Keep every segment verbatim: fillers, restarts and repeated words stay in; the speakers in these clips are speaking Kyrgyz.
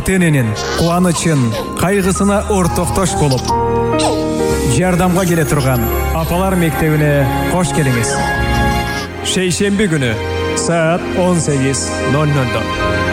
ата эненин кубанычын, кайгысына ортоктош болуп, жардамга келе турган апалар мектебине кош келиңиз. Шейшемби күнү саат он сегиз ноль нольда.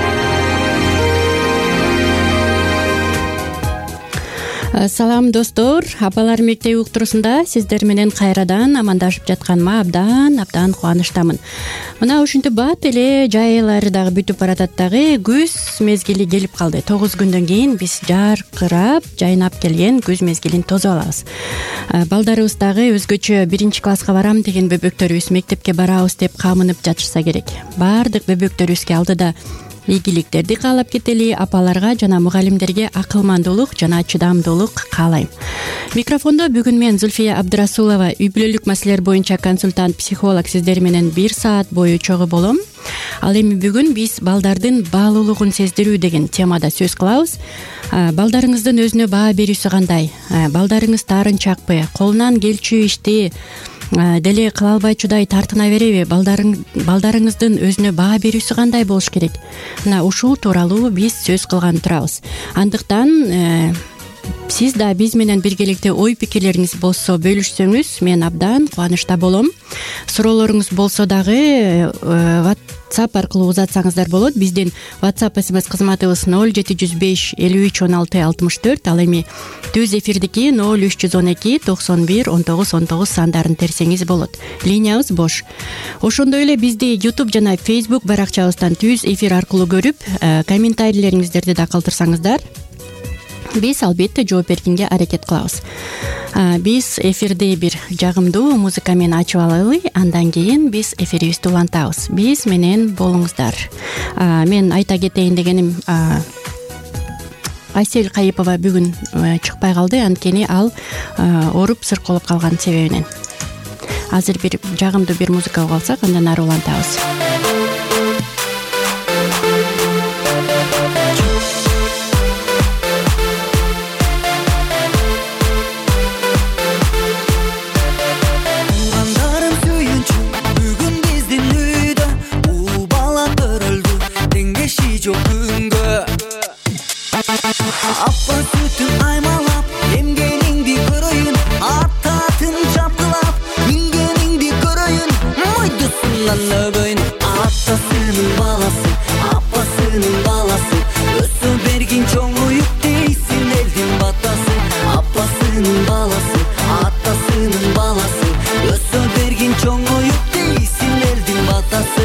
Салам достор, апалар мектеби уктуруусунда сиздер менен кайрадан амандашып жатканыма абдан абдан кубанычтамын. Мына ушинтип бат эле жай айлары дагы бүтүп баратат дагы, күз мезгили келип калды. тогуз күндөн кийин биз жаркырап, жайнап келген күз мезгилин тосуп алабыз. Балдарыбыз дагы өзгөчө биринчи класска барам деген бөбөктөрүбүз мектепке барабыз деп камынып жатышса керек. Баардык бөбөктөрүбүзгө алдыда ийгиликтерди каалап кетели, апаларга жана мугалимдерге акылмандуулук жана чыдамдуулук каалайм. Микрофондо бүгүн мен Зульфия Абдырасулова, үй бүлөлүк маселелер боюнча консультант психолог сиздер менен бир саат бою чогуу болом. Ал эми бүгүн биз балдардын баалуулугун сездирүү деген темада сөз кылабыз. Балдарыңыздын өзүнө баа берүүсү кандай? Балдарыңыз таарынчакпы? Колунан келчү ишти деле кыла албай чыдай тартына береби? Балдарың балдарыңыздын өзүнө баа берүүсү кандай болуш керек? Мына ушул тууралуу биз сөз кылган турабыз. Андыктан сиз да биз менен биргеликте ой пикирлериңиз болсо бөлүшсөңүз мен абдан кубанычта болом. Суроолоруңуз болсо дагы WhatsApp аркылуу узатсаңыздар болот. Биздин WhatsApp эс эм эс кызматыбыз ноль жети жүз беш элүү үч он алты алтымыш төрт, ал эми түз эфирдики ноль үч жүз он эки токсон бир он тогуз он тогуз сандарын терсеңиз болот. Линиябыз бош. Ошондой эле бизди YouTube жана Facebook баракчабыздан түз эфир аркылуу көрүп, комментарийлериңиздерди да калтырсаңыздар, биз албетте жооп бергенге аракет кылабыз. Биз эфирди бир жагымдуу музыка менен ачып алалы, андан кийин биз эфирибизди улантабыз. Биз менен болуңуздар. Мен айта кетейин дегеним, Айсел Кайыпова бүгүн чыкпай калды, анткени ал ооруп сырколоп калган себебинен. Азыр бир жагымдуу бир музыка угуп алсак, андан ары улантабыз. Апа сүтүн аймалап, эмгениңди көрөйүн, аттатын чапкылап, мингениңди көрөйүн, мойдусунан өгөйүн. Атасынын баласы, апасынын баласы, өсө бергин чоңоюп дейсин элдин батасы. Апасынын баласы, атасынын баласы, өсө бергин чоңоюп дейсин элдин батасы.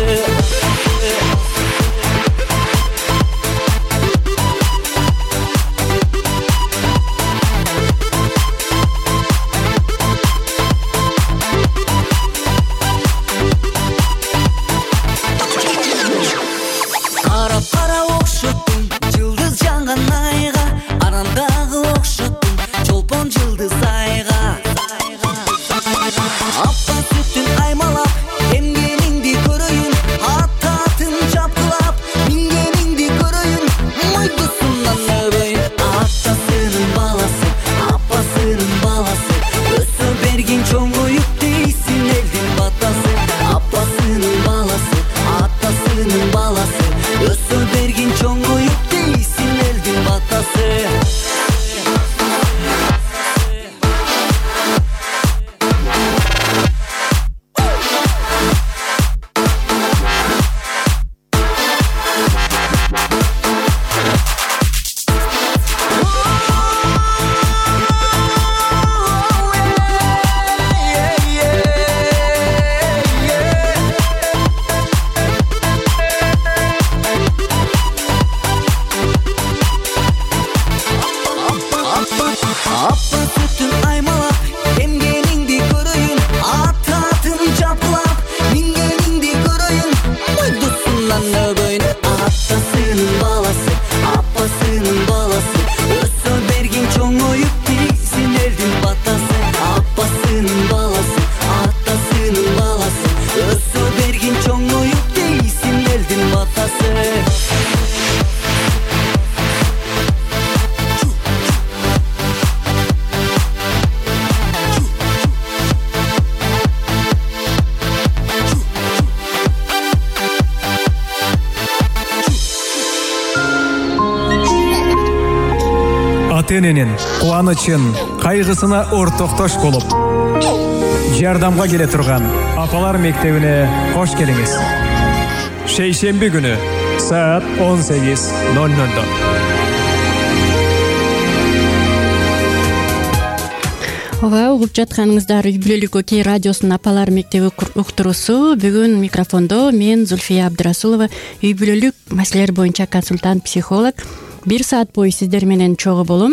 ата эненин кубанычын, кайгысына ортоктош болуп, жардамга келе турган апалар мектебине кош келиңиз. Шейшемби күнү саат он сегиз ноль нольдо. Ооба, угуп жатканыңыздар үй бүлөлүк окей радиосунун апалар мектеби уктуруусу. Бүгүн микрофондо мен Зульфия Абдырасулова, үй бүлөлүк маселелер боюнча консультант, психолог. Бир саат бою сиздер менен чогуу болом.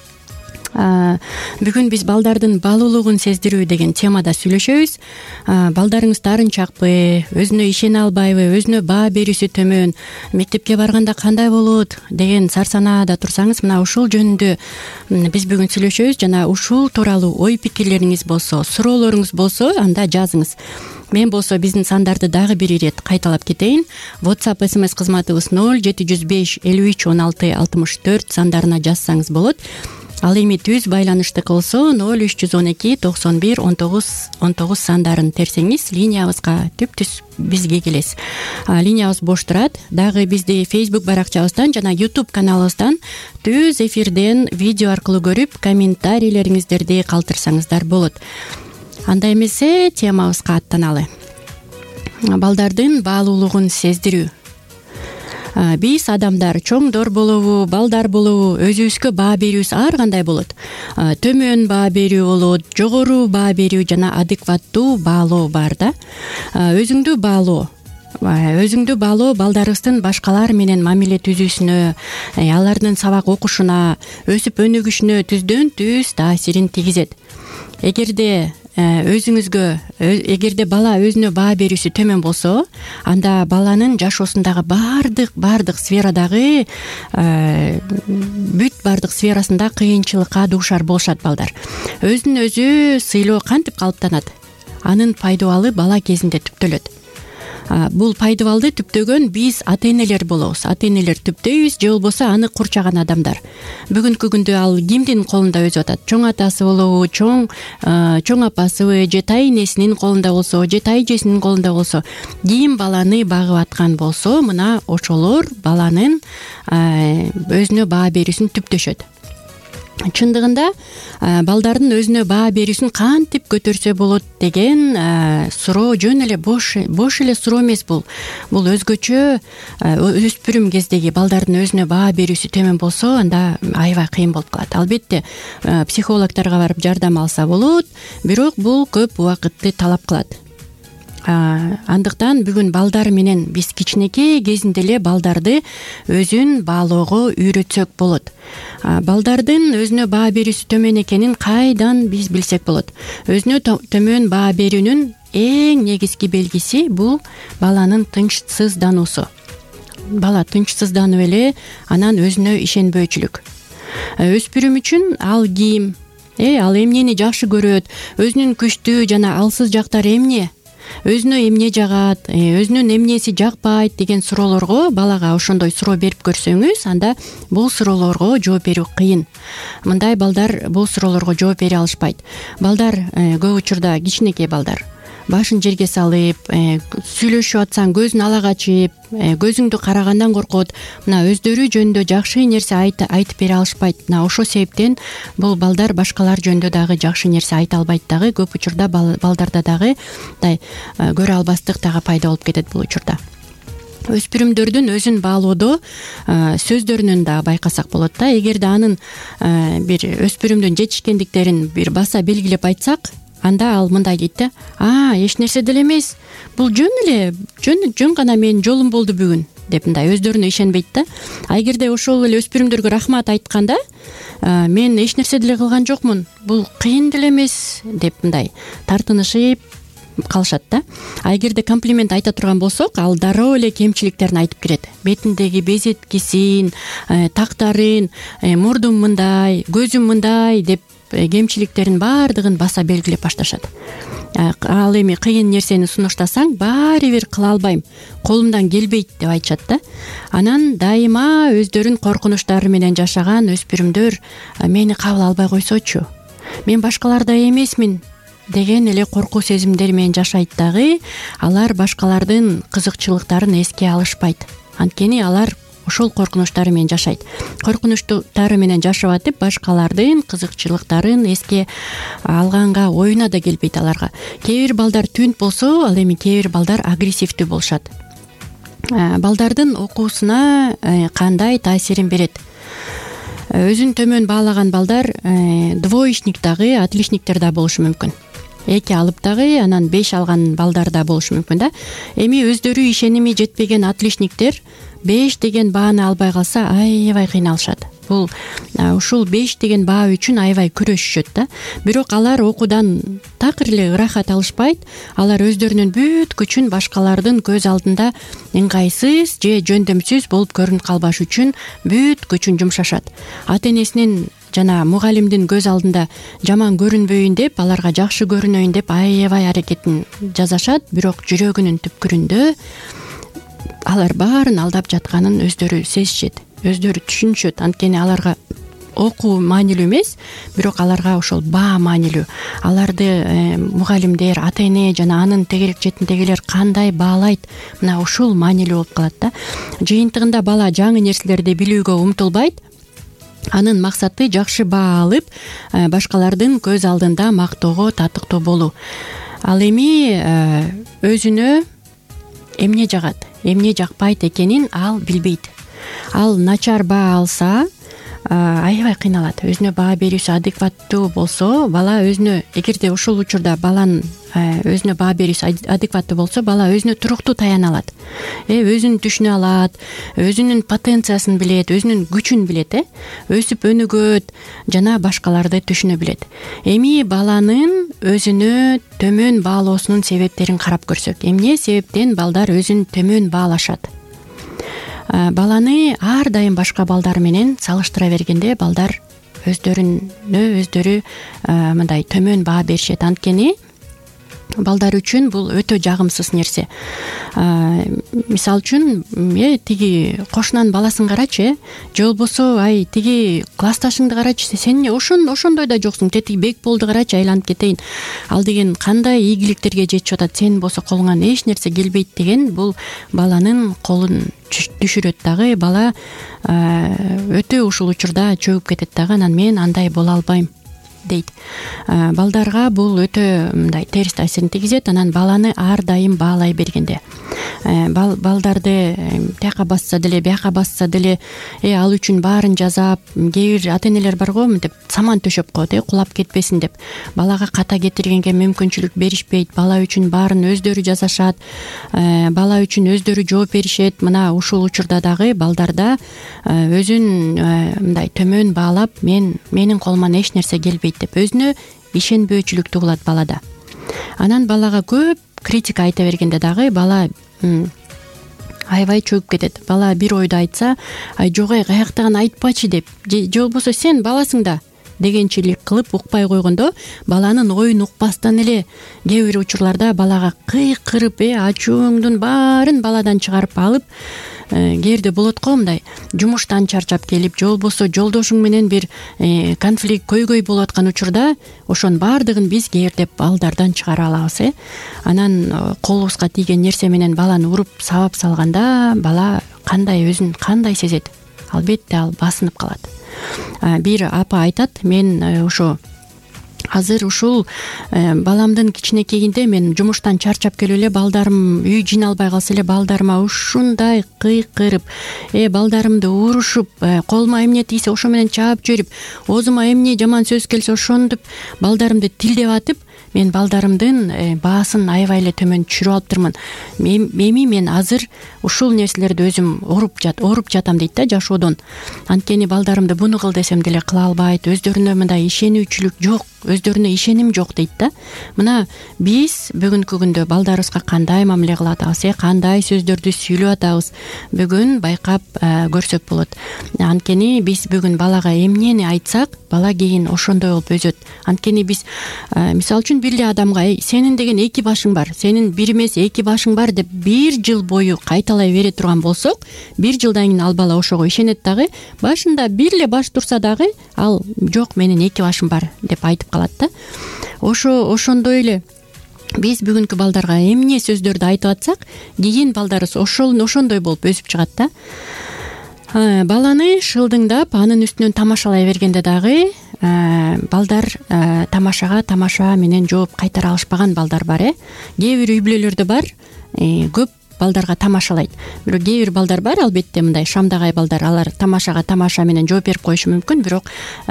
Бүгүн биз балдардын баалуулугун сездирүү деген темада сүйлөшөбүз. Балдарыңыз таарынчакпы, өзүнө ишене албайбы, өзүнө баа берүүсү төмөн, мектепке барганда кандай болот деген сарсанаада турсаңыз, мына ушул жөнүндө биз бүгүн сүйлөшөбүз. Жана ушул тууралуу ой пикирлериңиз болсо, суроолоруңуз болсо, анда жазыңыз. Мен болсо биздин сандарды дагы бир ирет кайталап кетейин. WhatsApp эс эм эс кызматыбыз ноль жети жүз беш элүү үч он алты алтымыш төрт сандарына жазсаңыз болот. Ал эми түз байланыштык болсо ноль үч жүз он эки токсон бир он тогуз он тогуз сандарын терсеңиз, линиябызга түп-түз бизге келесиз. Линиябыз бош турат. Дагы бизди Facebook баракчабыздан жана YouTube каналыбыздан түз эфирден видео аркылуу көрүп, комментарийлериңиздерди калтырсаңыздар болот. Анда эмесе темабызга аттаналы. Балдардын баалуулугун сездирүү. Биз адамдар чоңдор болобу, балдар болобу, өзүбүзгө баа берүүбүз ар кандай болот. Төмөн баа берүү болот, жогору баа берүү жана адекваттуу баалоо бар да. Өзүңдү баалоо. Өзүңдү баалоо балдарыбыздын башкалар менен мамиле түзүүсүнө, алардын сабак окушуна, өсүп өнүгүшүнө түздөн түз таасирин тийгизет. Эгерде өзүңүзгө эгерде бала өзүнө баа берүүсү төмөн болсо, анда баланын жашоосундагы баардык баардык сферадагы бүт баардык сферасында кыйынчылыкка дуушар болушат балдар. Өзүн өзү сыйлоо кантип калыптанат? Анын пайдабалы бала кезинде түптөлөт. Бул пайдабалды түптөгөн биз ата-энелер болобуз. Ата-энелер түптөйбүз, же болбосо аны курчаган адамдар. Бүгүнкү күндө ал кимдин колунда өзүп атат? Чоң атасы болобу, чоң чоң апасыбы, же тайнесинин колунда болсо, же тайжесинин колунда болсо, ким баланы багып аткан болсо, мына ошолор баланын өзүнө баа берүүсүн түптөшөт. Чындыгында балдардын өзүнө баа берүүсүн кантип көтөрсө болот деген суроо жөн эле бош бош эле суроо эмес бул. Бул өзгөчө өспүрүм кездеги балдардын өзүнө баа берүүсү төмөн болсо, анда аябай кыйын болуп калат. Албетте, психологторго барып жардам алса болот, бирок бул көп убакытты талап кылат. Андыктан бүгүн балдар менен биз кичинекей кезинде эле балдарды өзүн баалоого үйрөтсөк болот. Балдардын өзүнө баа берүүсү төмөн экенин кайдан биз билсек болот? Өзүнө төмөн баа берүүнүн эң негизги белгиси бул баланын тынчсыздануусу. Бала тынчсызданып эле, анан өзүнө ишенбөөчүлүк. Өспүрүм үчүн ал ким, э ал эмнени жакшы көрөт, өзүнүн күчтүү жана алсыз жактары эмне? Өзүнө эмне жагат, өзүнүн эмнеси жакпайт деген суроолорго балага ошондой суроо берип көрсөңүз, анда бул суроолорго жооп берүү кыйын. Мындай балдар бул суроолорго жооп бере алышпайт. Балдар көп учурда, кичинекей балдар башын жерге салып, сүйлөшүп атсаң көзүн ала качып, көзүңдү карагандан коркот. Мына өздөрү жөнүндө жакшы нерсе айтып бере алышпайт. Мына ошол себептен бул балдар башкалар жөнүндө дагы жакшы нерсе айта албайт дагы. Көп учурда балдарда дагы мындай көрө албастык дагы пайда болуп кетет бул учурда. Өспүрүмдөрдүн өзүн баалоодо сөздөрүнөн да байкасак болот да. Эгерде анын бир өспүрүмдүн жетишкендиктерин бир баса белгилеп айтсак, анда ал мындай дейт да: а эч нерсе деле эмес, бул жөн эле жөн жөн гана менин жолум болду бүгүн деп мындай өздөрүнө ишенбейт да. А эгерде ошол эле өспүрүмдөргө рахмат айтканда, мен эч нерсе деле кылган жокмун, бул кыйын деле эмес деп мындай тартынышып калышат да. А эгерде комплимент айта турган болсок, ал дароо эле кемчиликтерин айтып кирет. Бетиндеги безеткисин, тактарын, мурдум мындай, көзүм мындай деп кемчиликтерин баардыгын баса белгилеп башташат. Ал эми кыйын нерсени сунуштасаң, баары бир кыла албайм, колумдан келбейт деп айтышат да. Анан дайыма өздөрүн коркунучтары менен жашаган өспүрүмдөр мени кабыл албай койсочу, мен башкалардай эмесмин деген эле коркуу сезимдери менен жашайт дагы. Алар башкалардын кызыкчылыктарын эске алышпайт. Анткени алар ошол коркунучтары менен жашайт. Коркунучтары менен жашап атып башкалардын кызыкчылыктарын эске алганга оюна да келбейт аларга. Кээ бир балдар түнт болсо, ал эми кээ бир балдар агрессивдүү болушат. Балдардын окуусуна кандай таасирин берет? Өзүн төмөн баалаган балдар двоечник дагы, отличниктер да болушу мүмкүн. Эки алып дагы анан беш алган балдар да болушу мүмкүн да. Эми өздөрү ишеними жетпеген отличниктер беш деген бааны албай калса аябай кыйналышат. Бул ушул беш деген баа үчүн аябай күрөшүшөт да. Бирок алар окуудан такыр эле ырахат алышпайт. Алар өздөрүнүн бүт күчүн башкалардын көз алдында ыңгайсыз же жөндөмсүз болуп көрүнүп калбаш үчүн бүт күчүн жумшашат. Ата-энесинин жана мугалимдин көз алдында жаман көрүнбөйүн деп, аларга жакшы көрүнөйүн деп аябай аракетин жасашат. Бирок жүрөгүнүн түпкүрүндө алар баарын алдап жатканын өздөрү сезишет, өздөрү түшүнүшөт. Анткени аларга окуу маанилүү эмес, бирок аларга ошол баа маанилүү. Аларды э, мугалимдер, ата-эне жана анын тегерек четиндегилер кандай баалайт, мына ушул маанилүү болуп калат да. Жыйынтыгында бала жаңы нерселерди билүүгө умтулбайт. Анын максаты жакшы баа алып, башкалардын көз алдында мактоого татыктуу болуу. Ал эми өзүнө эмне жагат, эмне жакпайт экенин ал билбейт. Ал начар баа алса аябай кыйналат. Өзүнө баа берүүсү адекваттуу болсо, бала өзүнө, эгерде ушул учурда баланын өзүнө баа берүүсү адекваттуу болсо, бала өзүнө туруктуу таяна алат. Э өзүн түшүнө алат, өзүнүн потенциясын билет, өзүнүн күчүн билет, э өсүп өнүгөт жана башкаларды түшүнө билет. Эми баланын өзүнө төмөн баалоосунун себептерин карап көрсөк, эмне себептен балдар өзүн төмөн баалашат? Баланы ар дайым башка балдар менен салыштыра бергенде балдар өздөрүнө өздөрү мындай төмөн баа беришет. Анткени балдар үчүн бул өтө жагымсыз нерсе. Мисалы үчүн, э тиги кошунанын баласын карачы, э же болбосо ай тиги классташыңды карачы, сен ошон ошондой да жоксуң, тетиги бек болду карачы, айланып кетейин. Ал деген кандай ийгиликтерге жетип атат, сен болсо колуңан эч нерсе келбейт деген, бул баланын колун түшүрөт дагы. Бала өтө ушул учурда чөгүп кетет дагы, анан мен андай боло албайм дейт. Балдарга бул өтө мындай терс таасирин тийгизет. Анан баланы ар дайым баалай бергенде, балдарды тияка басса деле, бияка басса деле, э ал үчүн баарын жасап, кээ бир ата-энелер бар го, мынтип саман төшөп коет, э кулап кетпесин деп. Балага ката кетиргенге мүмкүнчүлүк беришпейт. Бала үчүн баарын өздөрү жасашат, бала үчүн өздөрү жооп беришет. Мына ушул учурда дагы балдарда өзүн мындай төмөн баалап, мен менин колуман эч нерсе келбейт деп өзүнө ишенбөөчүлүк туулат балада. Анан балага көп критика айта бергенде дагы бала аябай чөгүп кетет. Бала бир ойду айтса, ай жок ай каяктаган айтпачы деп, же болбосо сен баласың да дегенчилик кылып укпай койгондо, баланын оюн укпастан эле кээ бир учурларда балага кыйкырып, э ачууңдун баарын баладан чыгарып алып, кээде болот го, мындай жумуштан чарчап келип, же болбосо жолдошуң менен бир конфликт көйгөй болуп аткан учурда ошонун баардыгын биз кээде балдардан чыгара алабыз, э анан колубузга тийген нерсе менен баланы уруп сабап салганда бала кандай өзүн кандай сезет? Албетте ал басынып калат. Бир апа айтат, мен ошо азыр ушул баламдын кичинекейинде мен жумуштан чарчап келип эле балдарым үй жыйналбай калса эле балдарыма ушундай кыйкырып, э балдарымды урушуп, колума эмне тийсе ошо менен чаап жиберип, оозума эмне жаман сөз келсе ошондуп балдарымды тилдеп атып, мен балдарымдын баасын аябай эле төмөн түшүрүп алыптырмын. Эми мен азыр ушул нерселерди өзүм оруп жат, оруп жатам дейт да жашоодон. Анткени балдарымды буну кыл десем деле кыла албайт, өздөрүнө мындай ишенүүчүлүк жок, өздөрүнө ишеним жок дейт да. Мына биз бүгүнкү күндө балдарыбызга кандай мамиле кылып атабыз, э кандай сөздөрдү сүйлөп атабыз, бүгүн байкап көрсөк болот. Анткени биз бүгүн балага эмнени айтсак, бала кийин ошондой болуп өсөт. Анткени биз мисалы үчүн бир эле адамга сенин деген эки башың бар, сенин бир эмес эки башың бар деп бир жыл бою кайталай бере турган болсок, бир жылдан кийин ал бала ошого ишенет дагы. Башында бир эле баш турса дагы ал жок, менин эки башым бар деп айтып калат да. Ошо ошондой эле биз бүгүнкү балдарга эмне сөздөрдү айтып атсак, кийин балдарыбыз ошол ошондой болуп өсүп чыгат да. баланы шылдыңдап анын үстүнөн тамашалай бергенде дагы балдар тамашага тамаша менен жооп кайтара алышпаган балдар бар. э кээ бир үй бүлөлөрдө бар көп балдарга тамашалайт, бирок кээ бир балдар бар, албетте мындай шамдагай балдар, алар тамашага тамаша менен жооп берип коюшу мүмкүн, бирок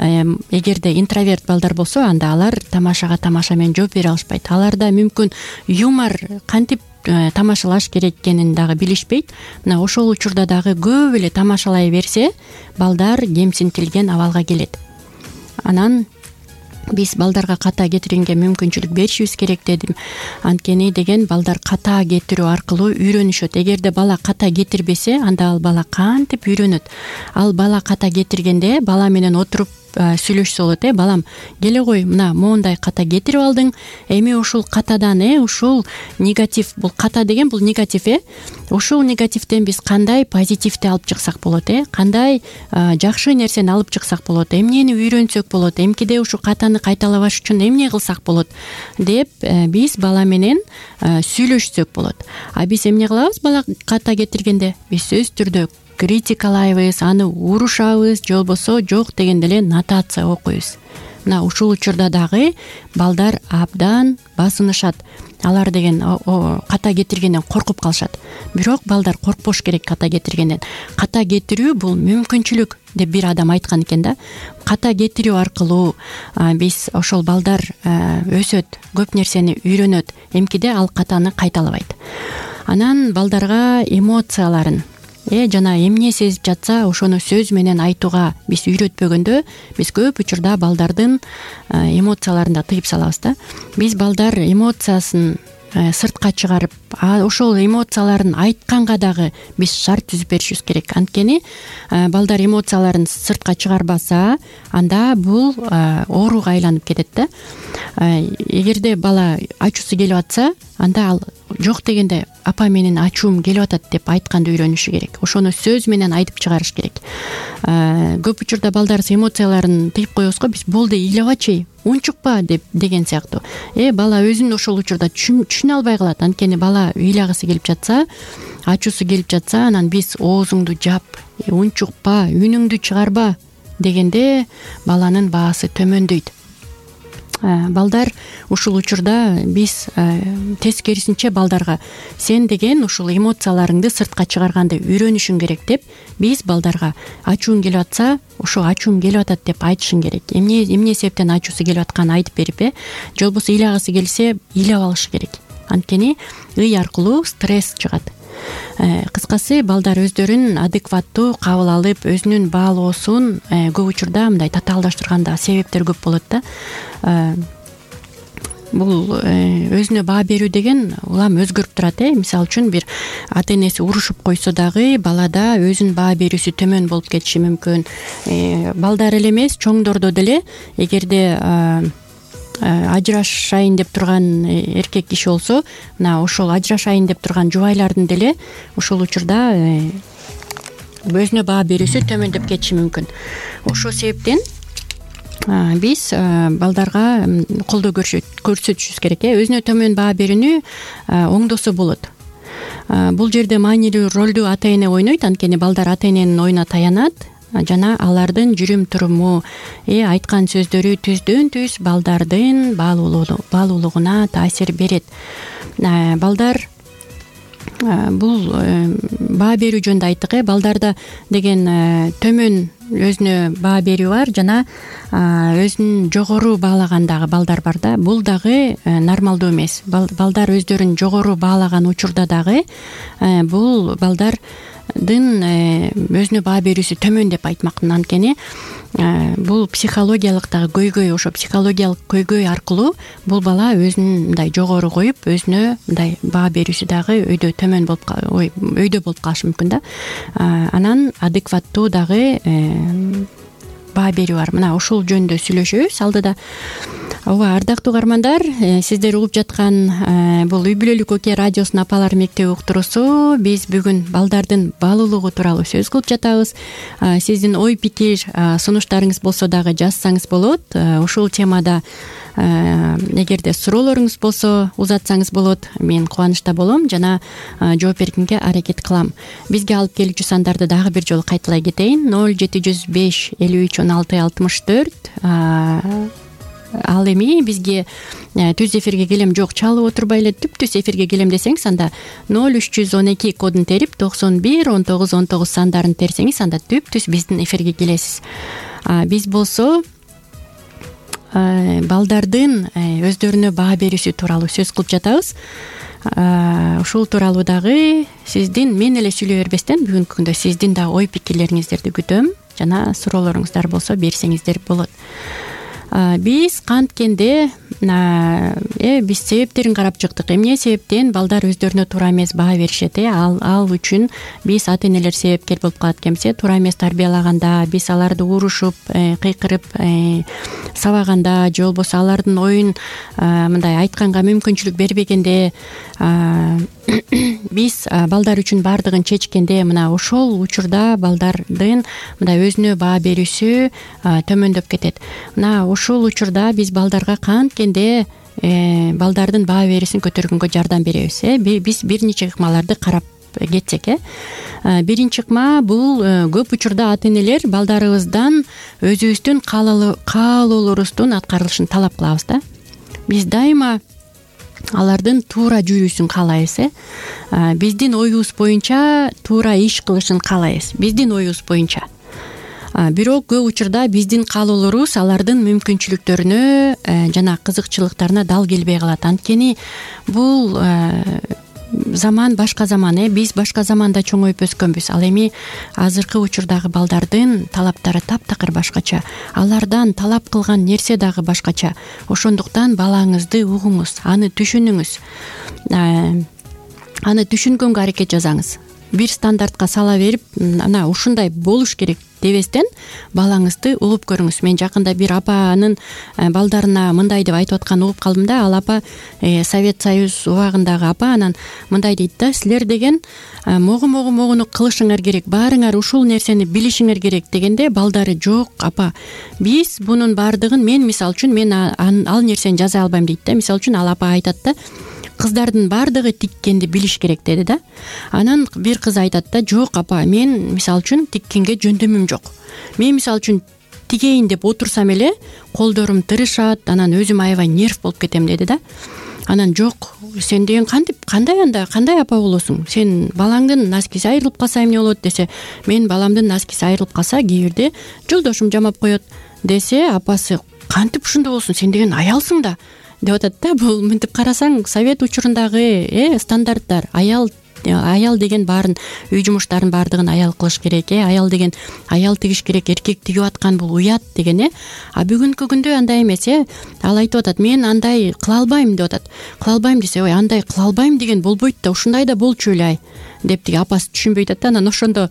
эгерде интроверт балдар болсо анда алар тамашага тамаша менен жооп бере алышпайт. Аларда мүмкүн юмор кантип тамашалаш керек экенин дагы билишпейт. Мына ошол учурда дагы көп эле тамашалай берсе балдар кемсинтилген абалга келет. Анан биз балдарга ката кетиргенге мүмкүнчүлүк беришибиз керек дедим. Анткени деген балдар ката кетирүү аркылуу үйрөнүшөт. Эгерде бала ката кетирбесе, анда ал бала кантип үйрөнөт? Ал бала ката кетиргенде бала менен отуруп сүйлөшсө болот. э балам, келе кой, мына моундай ката кетирип алдың. Эми ушул катадан э ушул негатив, бул ката деген бул негатив э ушул негативден биз кандай позитивди алып чыксак болот, э кандай жакшы нерсени алып чыксак болот, эмнени үйрөнсөк болот, эмкиде ушул катаны кайталабаш үчүн эмне кылсак болот деп биз бала менен сүйлөшсөк болот. А биз эмне кылабыз бала ката кетиргенде? Биз сөзсүз түрдө критикалайбыз, аны урушабыз, же болбосо жок дегенде эле нотация окуйбуз. Мына ушул учурда дагы балдар абдан басынышат. Алар деген ката кетиргенден коркуп калышат. Бирок балдар коркпош керек ката кетиргенден. Ката кетирүү бул мүмкүнчүлүк деп бир адам айткан экен да. Ката кетирүү аркылуу биз ошол балдар өсөт, көп нерсени үйрөнөт, эмкиде ал катаны кайталабайт. Анан балдарга эмоцияларын э жана эмне сезип жатса ошону сөз менен айтууга биз үйрөтпөгөндө биз көп учурда балдардын эмоцияларын да тыйып салабыз да. Биз балдар эмоциясын сыртка чыгарып, ошол эмоцияларын айтканга дагы биз шарт түзүп беришибиз керек. Анткени балдар эмоцияларын сыртка чыгарбаса, анда бул ооруга айланып кетет да. Эгерде бала ачуусу келип атса, анда ал жок дегенде апа менин ачуум келип атат деп айтканды үйрөнүшү керек. Ошону сөз менен айтып чыгарыш керек. Көп учурда балдар эмоцияларын тыйып коебуз го, биз болду ыйлабачы, унчукпа деп деген сыяктуу. Э бала өзүн ошол учурда түшүнө албай калат. Анткени бала ыйлагысы келип жатса, ачуусу келип жатса, анан биз оозуңду жап, унчукпа, үнүңдү чыгарба дегенде баланын баасы төмөндөйт. Балдар ушул учурда биз тескерисинче балдарга сен деген ушул эмоцияларыңды сыртка чыгарганды үйрөнүшүң керек деп биз балдарга ачууң келип атса, ошо ачуум келип атат деп айтышың керек. Эмне эмне себептен ачуусу келип атканын айтып берип, э же болбосо ыйлагысы келсе ыйлап алышы керек. Анткени ый аркылуу стресс чыгат. Кыскасы, балдар өздөрүн адекваттуу кабыл алып, өзүнүн баалоосун көп учурда мындай татаалдаштырганда себептер көп болот да. Бул өзүнө баа берүү деген улам өзгөрүп турат. э Мисалы үчүн бир ата энеси урушуп койсо дагы балада өзүн баа берүүсү төмөн болуп кетиши мүмкүн. Балдар эле эмес, чоңдордо деле эгерде ажырашайын деп турган эркек киши болсо, мына ошол ажырашайын деп турган жубайлардын деле ошол учурда өзүнө баа берүүсү төмөндөп кетиши мүмкүн. Ошол себептен биз балдарга колдоо көрсөтүшүбүз керек. э Өзүнө төмөн баа берүүнү оңдосо болот. Бул жерде маанилүү ролду ата эне ойнойт, анткени балдар ата эненин оюна таянат жана алардын жүрүм туруму, э айткан сөздөрү түздөн түз балдардын баалуулугуна таасир берет. Балдар бул баа берүү жөнүндө айттык. э Балдарда деген төмөн өзүнө баа берүү бар, жана өзүн жогору баалаган дагы балдар бар да. Бул дагы нормалдуу эмес. Балдар өздөрүн жогору баалаган учурда дагы бул балдар дын өзүнө баа берүүсү төмөн деп айтмакмын. Анткени бул психологиялык дагы көйгөй, ошо психологиялык көйгөй аркылуу бул бала өзүн мындай жогору коюп, өзүнө мындай баа берүүсү дагы өйдө төмөн болуп ой өйдө болуп калышы мүмкүн да. Анан адекваттуу дагы баа берүү бар. Мына ушул жөнүндө сүйлөшөбүз алдыда. ооба, ардактуу угармандар, сиздер угуп жаткан бул Үй бүлөлүк Оке радиосунун Апалар мектеби уктуруусу. Биз бүгүн балдардын балуулугу тууралуу сөз кылып жатабыз. Сиздин ой пикир, сунуштарыңыз болсо дагы жазсаңыз болот. Ушул темада эгерде суроолоруңуз болсо узатсаңыз болот. Мен кубанычта болом жана жооп бергенге аракет кылам. Бизге алып келүүчү сандарды дагы бир жолу кайталай кетейин. ноль жети жүз беш элүү үч он алты алтымыш төрт. Ал эми бизге түз эфирге келем, жок чалып отурбай эле түп-түз эфирге келем десеңиз, анда ноль үч жүз он эки кодун терип токсон бир он тогуз он тогуз сандарын терсеңиз, анда түп-түз биздин эфирге келесиз. Биз болсо балдардын өздөрүнө баа берүүсү тууралуу сөз кылып жатабыз. Ушул тууралуу дагы сиздин, мен эле сүйлөй бербестен бүгүнкү күндө сиздин да ой пикирлериңиздерди күтөм, жана суроолоруңуздар болсо берсеңиздер болот. Биз канткенде э биз себептерин карап чыктык. Эмне себептен балдар өздөрүнө туура эмес баа беришет? Э ал ал үчүн биз ата энелер себепкер болуп калат экенбиз. Э туура эмес тарбиялаганда, биз аларды урушуп, кыйкырып сабаганда, же болбосо алардын оюн мындай айтканга мүмкүнчүлүк бербегенде, биз балдар үчүн баардыгын чечкенде, мына ошол учурда балдардын мындай өзүнө баа берүүсү төмөндөп кетет. Мына ушул учурда биз балдарга канткенде балдардын баа берүүсүн көтөргөнгө жардам беребиз. Э биз бир нече ыкмаларды карап кетсек, э биринчи ыкма бул көп учурда ата энелер балдарыбыздан өзүбүздүн каалоолорубуздун аткарылышын талап кылабыз да. Биз дайыма алардын туура жүрүүсүн каалайбыз. Э биздин оюбуз боюнча туура иш кылышын каалайбыз, биздин оюбуз боюнча. Бирок көп учурда биздин каалоолорубуз алардын мүмкүнчүлүктөрүнө жана кызыкчылыктарына дал келбей калат. Анткени бул заман башка заман, э биз башка заманда чоңоюп өскөнбүз. Ал эми азыркы учурдагы балдардын талаптары таптакыр башкача, алардан талап кылган нерсе дагы башкача. Ошондуктан балаңызды угуңуз, аны түшүнүңүз, аны түшүнгөнгө аракет жасаңыз. Бир стандартка сала берип, ана ушундай болуш керек дебестен балаңызды угуп көрүңүз. Мен жакында бир апанын балдарына мындай деп айтып атканын угуп калдым да. Ал апа Совет Союз убагындагы апа, анан мындай дейт да: силер деген могу могу могуну кылышыңар керек, баарыңар ушул нерсени билишиңер керек дегенде, балдары: жок апа, биз бунун баардыгын, мен мисалы үчүн мен ал нерсени жаза албайм дейт да. Мисалы үчүн ал апа айтат да: кыздардын баардыгы тиккенди билиш керек деди да. Анан бир кыз айтат да: жок апа, мен мисалы үчүн тиккенге жөндөмүм жок. Мен мисалы үчүн тигейин деп отурсам эле колдорум тырышат, анан өзүм аябай нерв болуп кетем деди да. Анан: жок, сен деген кантип, кандай анда, кандай апа болосуң? Сен балаңдын носкиси айрылып калса эмне болот десе, мен баламдын носкиси айрылып калса кээ бирде жолдошум жамап коет десе, апасы: кантип ушундай болсун, сен деген аялсың да деп атат да. Бул мынтип карасаң совет учурундагы э стандарттар. Аял аял деген баарын, үй жумуштарын баардыгын аял кылыш керек. Э аял деген аял тигиш керек, эркек тигип аткан бул уят деген. Э а бүгүнкү күндө андай эмес. Э ал айтып атат: мен андай кыла албайм деп атат. Кыла албайм десе, ой, андай кыла албайм деген болбойт да, ушундай да болчу эле ай деп тиги апасы түшүнбөй атат да. Анан ошондо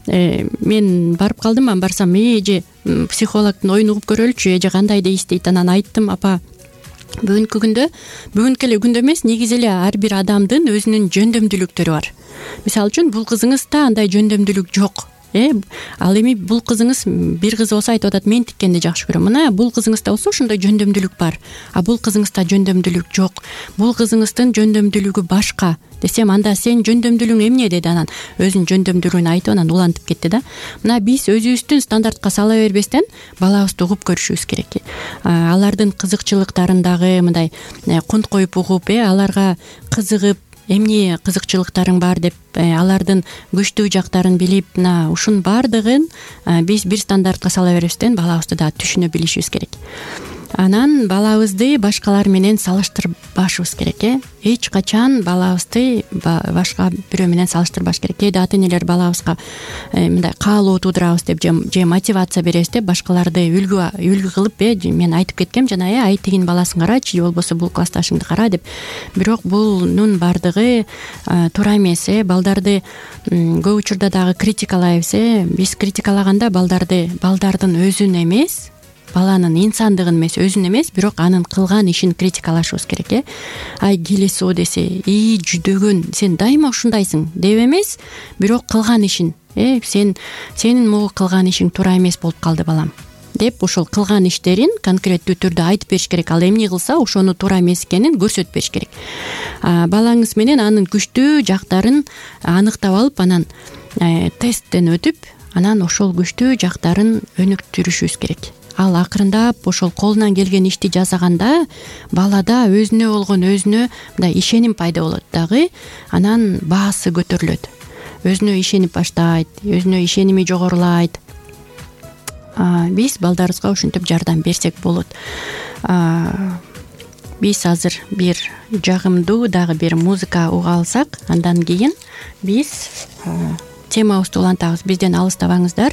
мен барып калдым. Анан барсам: эже психологдун оюн угуп көрөлүчү, эже кандай дейсиз дейт. Анан айттым: апа, бүгүнкү күндө, бүгүнкү эле күндө эмес, негизи эле ар бир адамдын өзүнүн жөндөмдүүлүктөрү бар. Мисалы үчүн бул кызыңызда андай жөндөмдүүлүк жок. Э ал эми бул кызыңыз, бир кыз болсо айтып атат: мен тиккенди жакшы көрөм. Мына бул кызыңызда болсо ошондой жөндөмдүүлүк бар, а бул кызыңызда жөндөмдүүлүк жок. Бул кызыңыздын жөндөмдүүлүгү башка десем, анда сен жөндөмдүүлүгүң эмне деди. Анан өзүнүн жөндөмдүүлүгүн айтып, анан улантып кетти да. Мына биз өзүбүздүн стандартка сала бербестен балабызды угуп көрүшүбүз керек. Алардын кызыкчылыктарын дагы мындай кунт коюп угуп, э аларга кызыгып, эмне кызыкчылыктарың бар деп алардын күчтүү жактарын билип, мына ушунун баардыгын биз бир стандартка сала бербестен балабызды да түшүнө билишибиз керек. Анан балабызды башкалар менен салыштырбашыбыз керек. Э эч качан балабызды башка бирөө менен салыштырбаш керек. Кээде ата энелер балабызга мындай каалоо туудурабыз деп же мотивация беребиз деп башкаларды үлгү үлгү кылып, э мен айтып кеткем жана, э ай тигинин баласын карачы, же болбосо бул классташыңды кара деп. Бирок бунун баардыгы туура эмес. Э балдарды көп учурда дагы критикалайбыз. Э биз критикалаганда балдарды балдардын өзүн эмес, баланын инсандыгын эмес, өзүн эмес, бирок анын кылган ишин критикалашыбыз керек э. Ай келесио десе, "И жүдөгөн, сен дайыма ушундайсың" деп эмес, бирок кылган ишин, э, сен сенин могу кылган ишиң туура эмес болуп калды балам деп ошол кылган иштерин конкреттүү түрдө айтып бериш керек. Ал эмне кылса ошону туура эмес экенин көрсөтүп бериш керек. Балаңыз менен анын күчтүү жактарын аныктап алып, анан тесттен өтүп, анан ошол күчтүү жактарын өнүктүрүшүбүз керек. Ал акырындап ошол колунан келген ишти жасаганда балада өзүнө болгон өзүнө мындай ишеним пайда болот дагы, анан баасы көтөрүлөт. Өзүнө ишенип баштайт, өзүнө ишеними жогорулайт. Биз балдарыбызга ушинтип жардам берсек болот. Биз азыр бир жагымдуу дагы бир музыка уга алсак, андан кийин биз темабызды улантабыз. Бизден алыстабаңыздар.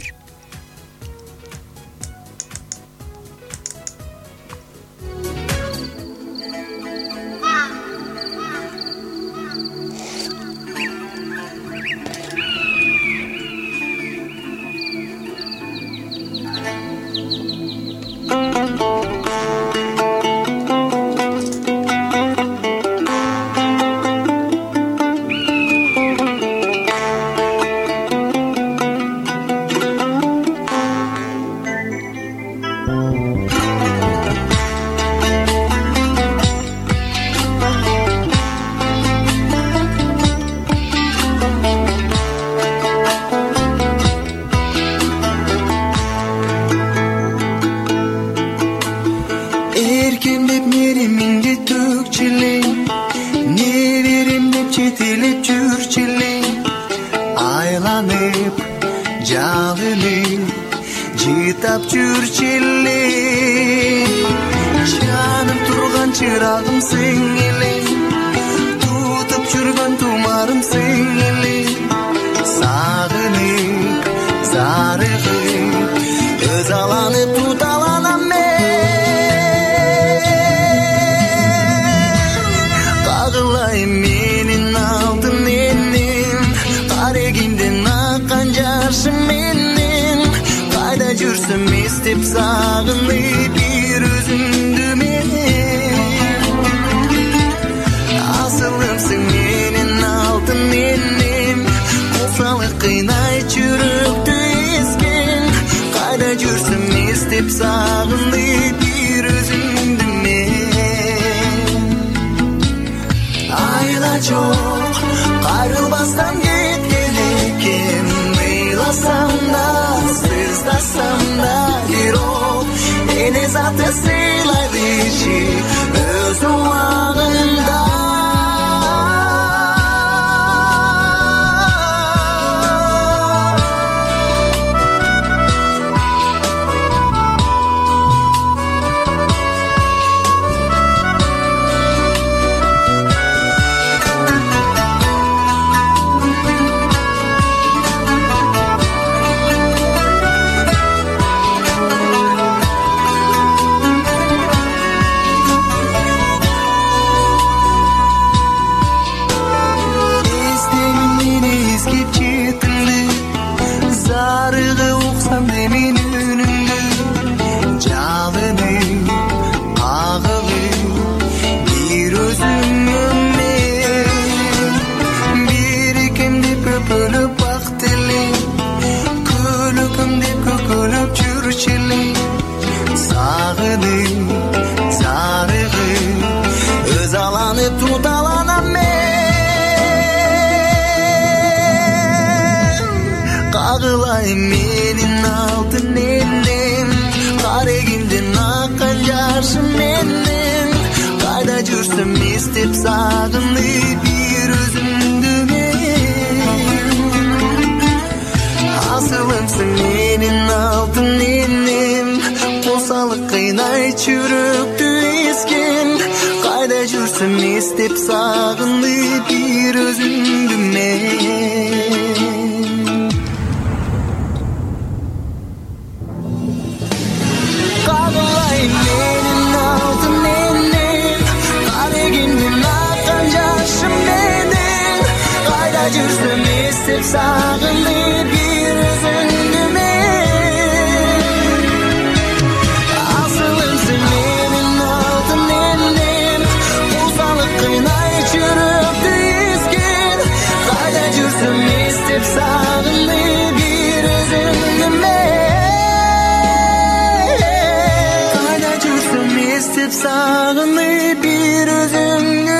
сагынып бир өзүңдү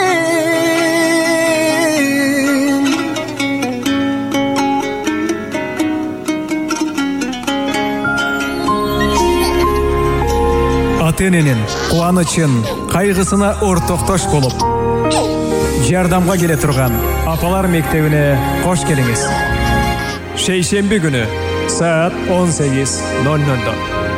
мен ата эненин кубанычын кайгысына ортоктош болуп жардамга келе турган апалар мектебине кош келиңиз. Шейшемби күнү саат он сегиз ноль нольдо.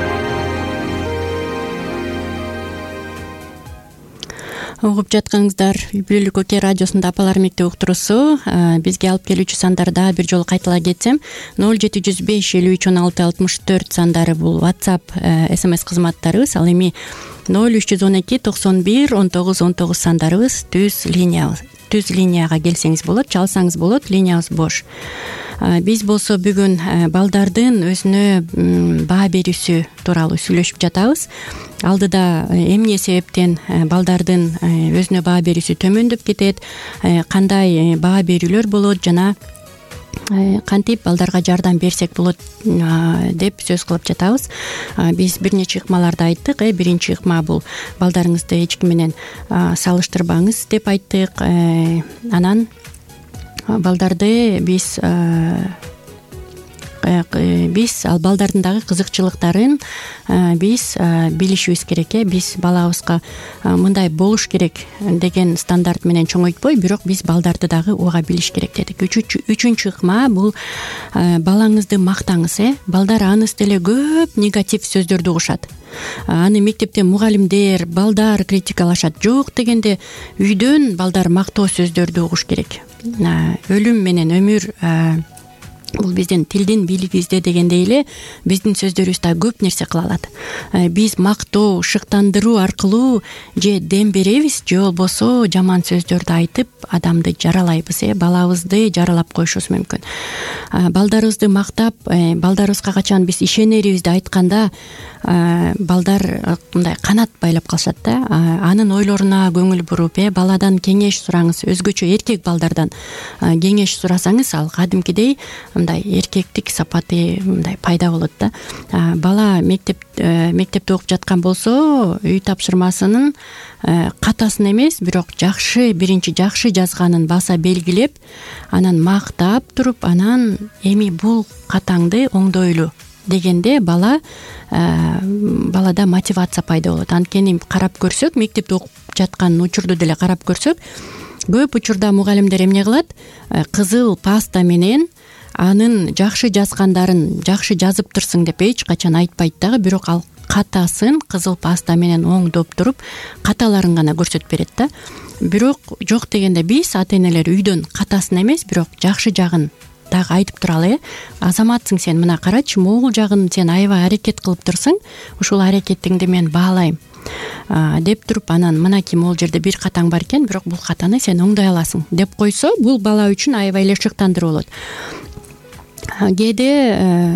Угуп жатканыңыздар Бүлүк Оке радиосунда апалар мектеби уктуруусу. Бизге алып келүүчү сандарда бир жолу кайтала кетсем, ноль жети жүз беш элүү үч он алты алтымыш төрт сандары бул WhatsApp смс кызматтарыбыз. Ал эми ноль үч жүз он эки токсон бир он тогуз он тогуз сандарыбыз. Түз линия түз линияга келсеңиз болот, чалсаңыз болот, линиябыз бош. Биз болсо бүгүн балдардын өзүнө баа берүүсү тууралуу сүйлөшүп жатабыз. Алдыда эмне себептен балдардын өзүнө баа берүүсү төмөндөп кетет, кандай баа берүүлөр болот жана кантип балдарга жардам берсек болот деп сөз кылып жатабыз. Биз бир нече ыкмаларды айттык. Биринчи ыкма бул балдарыңызды эч ким менен салыштырбаңыз деп айттык. Анан балдарды биз биз ал балдардын дагы кызыкчылыктарын биз билишибиз керек. Э биз балабызга мындай болуш керек деген стандарт менен чоңойтпой, бирок биз балдарды дагы уга билиш керек дедик. Үчүнчү ыкма бул балаңызды мактаңыз. Э балдар аныс деле көп негатив сөздөрдү угушат. Аны мектепте мугалимдер, балдар критикалашат. Жок дегенде үйдөн балдар мактоо сөздөрдү угуш керек. Өлүм менен өмүр бул биздин тилдин бийлигибизде дегендей эле биздин сөздөрүбүз да көп нерсе кыла алат. Биз мактоо, шыктандыруу аркылуу же дем беребиз, же болбосо жаман сөздөрдү айтып адамды жаралайбыз. Э балабызды жаралап коюшубуз мүмкүн. Балдарыбызды мактап, балдарыбызга качан биз ишенерибизди айтканда балдар мындай канат байлап калышат да. Анын ойлоруна көңүл буруп, э баладан кеңеш сураңыз. Өзгөчө эркек балдардан кеңеш сурасаңыз, ал кадимкидей мындай эркектик сапаты мындай пайда болот да. Бала мектеп мектепте окуп жаткан болсо, үй тапшырмасынын катасын эмес, бирок жакшы, биринчи жакшы жазганын баса белгилеп, анан мактап туруп, анан эми бул катаңды оңдойлу дегенде бала балада мотивация пайда болот. Анткени карап көрсөк, мектепте окуп жаткан учурду деле карап көрсөк, көп учурда мугалимдер эмне кылат? Кызыл паста менен анын жакшы жазгандарын жакшы жазып турсуң деп эч качан айтпайт дагы, бирок ал катасын кызыл паста менен оңдоп туруп, каталарын гана көрсөтүп берет да. Бирок жок дегенде биз ата энелер үйдөн катасын эмес, бирок жакшы жагын дагы айтып туралы. Э азаматсың сен, мына карачы, могул жагын сен аябай аракет кылып турсуң, ушул аракетиңди мен баалайм деп туруп, анан мынакей могул жерде бир катаң бар экен, бирок бул катаны сен оңдой аласың деп койсо, бул бала үчүн аябай эле шыктандыруу болот. Кээде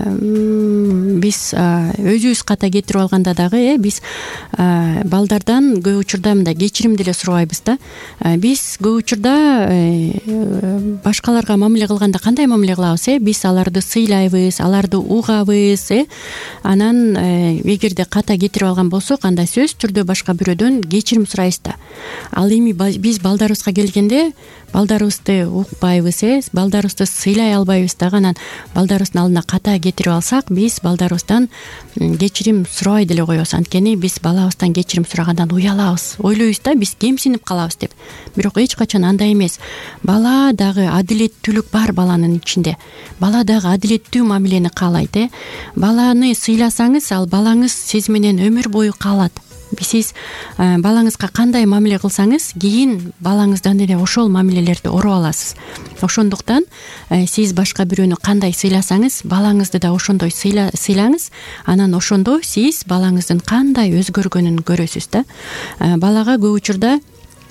биз өзүбүз ката кетирип алганда дагы биз балдардан көп учурда мындай кечирим деле сурабайбыз да. Биз көп учурда башкаларга мамиле кылганда кандай мамиле кылабыз? Э биз аларды сыйлайбыз, аларды угабыз. Э анан эгерде ката кетирип алган болсок, анда сөзсүз түрдө башка бирөөдөн кечирим сурайбыз да. Ал эми биз балдарыбызга келгенде балдарыбызды укпайбыз, э балдарыбызды сыйлай албайбыз дагы. Анан балдарыбыздын алдына ката кетирип алсак, биз балдарыбыздан кечирим сурабай деле коебуз. Анткени биз балабыздан кечирим сурагандан уялабыз, ойлойбуз да биз кемсинип калабыз деп. Бирок эч качан андай эмес. Бала дагы адилеттүүлүк бар баланын ичинде. Бала дагы адилеттүү мамилени каалайт. Э баланы сыйласаңыз, ал балаңыз сиз менен өмүр бою калат. Сиз балаңызга кандай мамиле кылсаңыз, кийин балаңыздан эле ошол мамилелерди ороп аласыз. Ошондуктан сиз башка бирөөнү кандай сыйласаңыз, балаңызды да ошондой сыйлаңыз. Анан ошондо сиз балаңыздын кандай өзгөргөнүн көрөсүз да. Балага көп учурда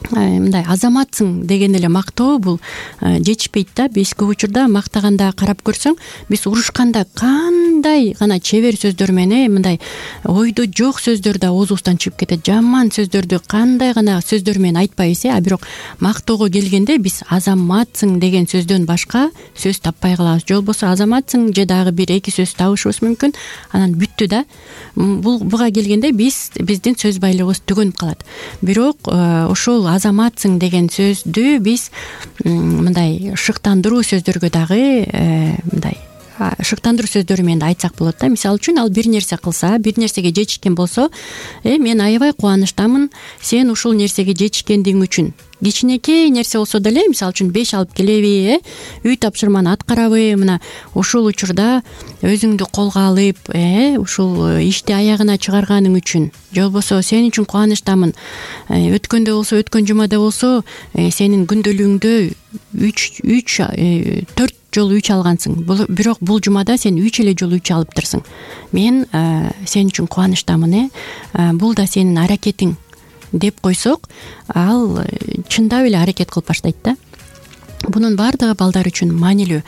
мындай азаматсың деген эле мактоо бул жетишпейт да. Биз көп учурда мактаганда карап көрсөң, биз урушканда кандай гана чебер сөздөр менен мындай ойдо жок сөздөр да оозубуздан чыгып кетет. Жаман сөздөрдү кандай гана сөздөр менен айтпайбыз э, а бирок мактоого келгенде биз азаматсың деген сөздөн башка сөз таппай калабыз. Же болбосо азаматсың же дагы бир эки сөз табышыбыз мүмкүн. Анан бүттү да. Бул буга келгенде биз биздин сөз байлыгыбыз түгөнүп калат. Бирок ошол азаматсың деген сөздү биз мындай шыктандыруу сөздөргө дагы мындай шыктандыруу сөздөр менен да айтсак болот да. Мисалы үчүн ал бир нерсе кылса, бир нерсеге жетишкен болсо, э мен аябай кубанычтамын сен ушул нерсеге жетишкендиң үчүн. Кичинекей нерсе болсо деле, мисалы үчүн беш алып келеби, э үй тапшырманы аткарабы, мына ушул учурда өзүңдү колго алып, э ушул ишти аягына чыгарганың үчүн, же болбосо сен үчүн кубанычтамын. Өткөндө болсо, өткөн жумада болсо, сенин күндөлүгүңдө үч үч төрт жолу үч алгансың. Бирок бул жумада сен үч эле жолу үч алыптырсың. Мен сен үчүн кубанычтамын, э бул да сенин аракетиң деп койсок, ал чындап эле аракет кылып баштайт да. Бунун баардыгы балдар үчүн маанилүү.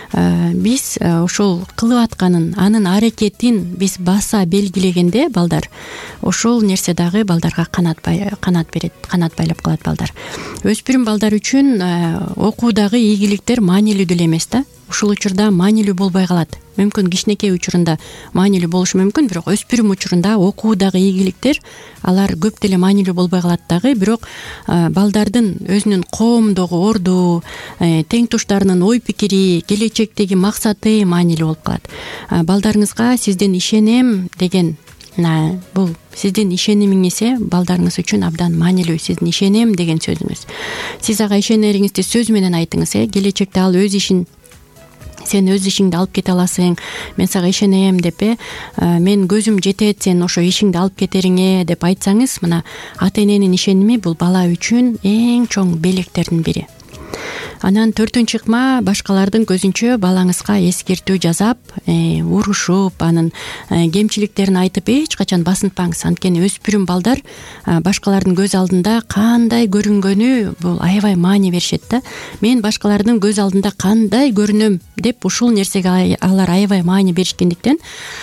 Биз ошол кылып атканын, анын аракетин биз баса белгилегенде балдар, ошол нерсе дагы балдарга канат канат берет, канат байлап калат балдар. Өспүрүм балдар үчүн окуудагы ийгиликтер маанилүү деле эмес да. Ушул учурда маанилүү болбой калат. Мүмкүн кичинекей учурунда маанилүү болушу мүмкүн, бирок өспүрүм учурунда окуудагы ийгиликтер алар көп деле маанилүү болбой калат дагы. Бирок балдардын өзүнүн коомдогу орду, тең туштарынын ой пикири, келечектеги максаты маанилүү болуп калат. Балдарыңызга сизден ишенем деген, бул сиздин ишенимиңиз балдарыңыз үчүн абдан маанилүү. Сиздин ишенем деген сөзүңүз. Сиз ага ишенериңизди сөз менен айтыңыз, э келечекте ал өз ишин, сен өз ишиңди алып кете аласың, мен сага ишенем деп, э мен көзүм жетет сен ошо ишиңди алып кетериңе деп айтсаңыз, мына ата эненин ишеними бул бала үчүн эң чоң белектердин бири. Анан төртүнчү ыкма, башкалардын көзүнчө балаңызга эскертүү жасап, урушуп, анын кемчиликтерин айтып эч качан басынтпаңыз. Анткени өспүрүм балдар башкалардын көз алдында кандай көрүнгөнү бул аябай маани беришет да. Мен башкалардын көз алдында кандай көрүнөм деп ушул нерсеге алар аябай маани беришкендиктен,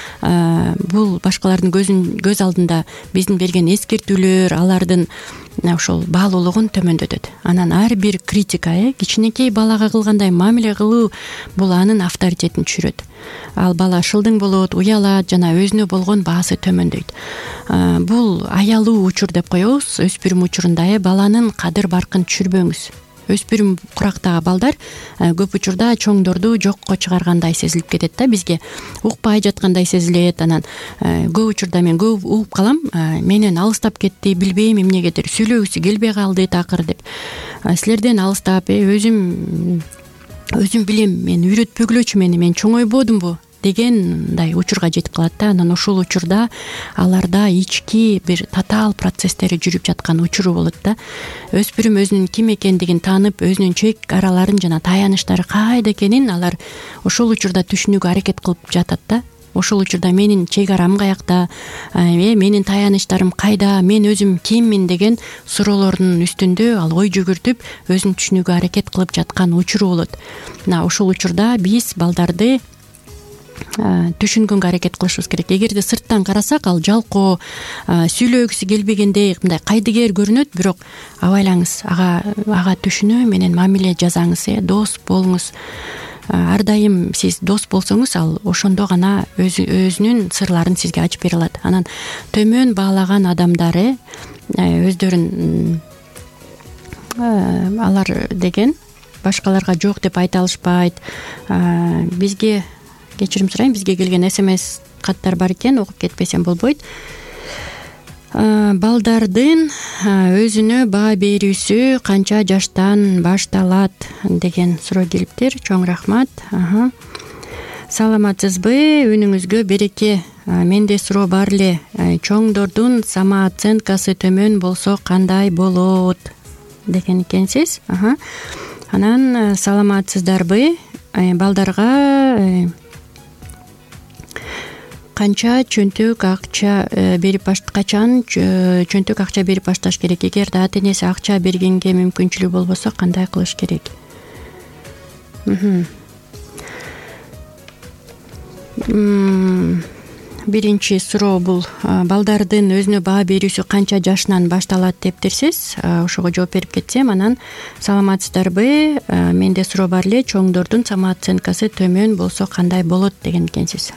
бул башкалардын көзүн көз алдында биздин берген эскертүүлөр алардын ошол баалуулугун төмөндөтөт. Анан ар бир критика, э кичинекей балага кылгандай мамиле кылуу бул анын авторитетин түшүрөт. Ал бала шылдың болот, уялат жана өзүнө болгон баасы төмөндөйт. Бул аялуу учур деп коебуз. Өспүрүм учурунда э баланын кадыр баркын түшүрбөңүз. Өспүрүм курактагы балдар көп учурда чоңдорду жокко чыгаргандай сезилип кетет да, бизге укпай жаткандай сезилет. Анан көп учурда мен көп угуп калам, менен алыстап кетти, билбейм эмнегедир, сүйлөгүсү келбей калды такыр деп. Силерден алыстап, өзүм өзүм билем, мен үйрөтпөгүлөчү мени, мен чоңойбодумбу дегендай учурга жетип калат да. Анан ошол учурда аларда ички бир татаал процесстери жүрүп жаткан учуру болот да. Өспүрүм өзүнүн ким экендигин таанып, өзүнүн чек араларын жана таяныштары кайда экенин алар ошол учурда түшүнүүгө аракет кылып жатат да. Ошол учурда менин чек арам каякта, э менин таяныштарым кайда, мен өзүм киммин деген суроолордун үстүндө ал ой жүгүртүп, өзүн түшүнүүгө аракет кылып жаткан учуру болот. Мына ошол учурда биз балдарды түшүнгөнгө аракет кылышыбыз керек. Эгерде сырттан карасак, ал жалкоо, сүйлөгүсү келбегендей, мындай кайдыгер көрүнөт, бирок абайлаңыз, ага ага түшүнүү менен мамиле жасаңыз, э дос болуңуз. Ар дайым сиз дос болсоңуз, ал ошондо гана өзүнүн сырларын сизге ачып бере алат. Анан төмөн баалаган адамдар өздөрүн алар деген башкаларга жок деп айта алышпайт. Бизге кечирим сурайм, бизге келген смс каттар бар экен, окуп кетпесем болбойт. Балдардын өзүнө баа берүүсү канча жаштан башталат деген суроо келиптир. Чоң рахмат. Саламатсызбы? Үнүңүзгө береке. Менде суроо бар эле. Чоңдордун самооценкасы төмөн болсо кандай болот деген экенсиз. Анан саламатсыздарбы? Балдарга канча чөнтөк акча берип баш качан чөнтөк акча берип башташ керек? Эгерде ата энеси акча бергенге мүмкүнчүлүгү болбосо кандай кылыш керек? Биринчи суроо бул балдардын өзүнө баа берүүсү канча жашынан башталат дептирсиз. Ошого жооп берип кетсем, анан саламатсыздарбы? Менде суроо бар эле, чоңдордун самооценкасы төмөн болсо кандай болот деген экенсиз.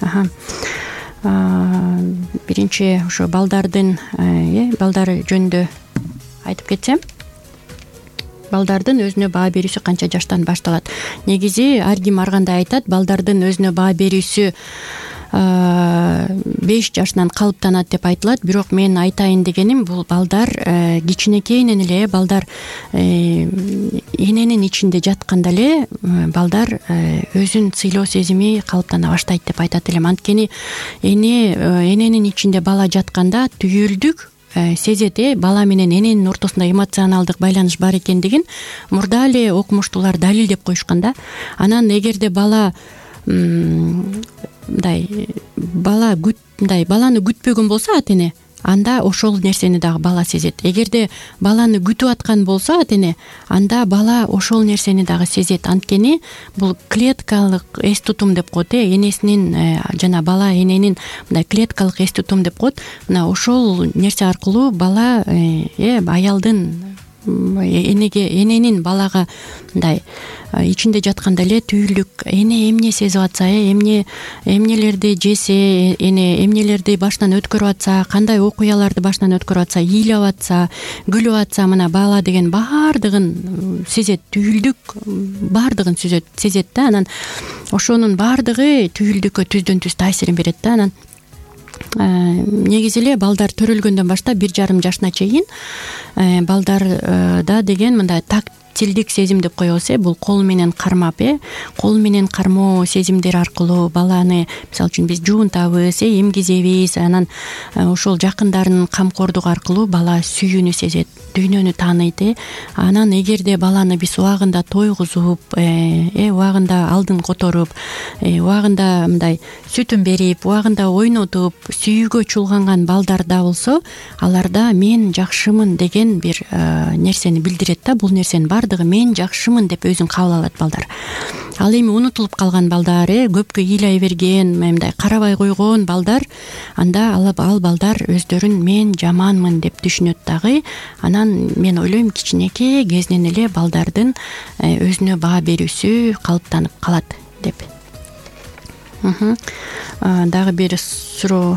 Биринчи ошо балдардын э балдар жөнүндө айтып кетсем, балдардын өзүнө баа берүүсү канча жаштан башталат? Негизи ар ким ар кандай айтат, балдардын өзүнө баа берүүсү беш жашынан калыптанат деп айтылат. Бирок мен айтайын дегеним, бул балдар кичинекейинен эле, балдар эненин ичинде жатканда эле балдар өзүн сыйлоо сезими калыптана баштайт деп айтат элем. Анткени эне эненин ичинде бала жатканда түйүлдүк сезет, э бала менен эненин ортосунда эмоционалдык байланыш бар экендигин мурда эле окумуштуулар далилдеп коюшкан да. Анан эгерде бала мындай бала күт мындай баланы күтпөгөн болсо ата эне, анда ошол нерсени дагы бала сезет. Эгерде баланы күтүп аткан болсо ата эне, анда бала ошол нерсени дагы сезет. Анткени бул клеткалык эс тутум деп коет, э энесинин жана бала эненин мындай клеткалык эс тутум деп коет. Мына ошол нерсе аркылуу бала э аялдын энеге эненин балага мындай ичинде жатканда эле түйүлдүк эне эмне сезип атса, э эмне эмнелерди жесе, эне эмнелерди башынан өткөрүп атса, кандай окуяларды башынан өткөрүп атса, ыйлап атса, күлүп атса, мына бала деген баардыгын сезет, түйүлдүк баардыгын сезет сезет да. Анан ошонун баардыгы түйүлдүккө түздөн түз таасирин берет да. Анан негизи эле балдар төрөлгөндөн баштап бир жарым жашына чейин балдарда деген мындай тактилдик сезим деп коебуз, э бул кол менен кармап, э кол менен кармоо сезимдер аркылуу баланы, мисалы үчүн биз жуунтабыз, э эмгизебиз, анан ошол жакындарынын камкордугу аркылуу бала сүйүүнү сезет, дүйнөнү тааныйт, э анан эгерде баланы биз убагында тойгузуп, э убагында алдын которуп, убагында мындай сүтүн берип, убагында ойнотуп, сүйүүгө чулганган балдарда болсо, аларда мен жакшымын деген бир нерсени билдирет да. Бул нерсенин баардыгы мен жакшымын деп өзүн кабыл алат балдар. Ал эми унутулуп калган балдар, э көпкө ыйлай берген, мындай карабай койгон балдар, анда ал балдар өздөрүн мен жаманмын деп түшүнөт дагы. Анан мен ойлойм, кичинекей кезинен эле балдардын өзүнө баа берүүсү калыптанып калат деп. Дагы бир суроо.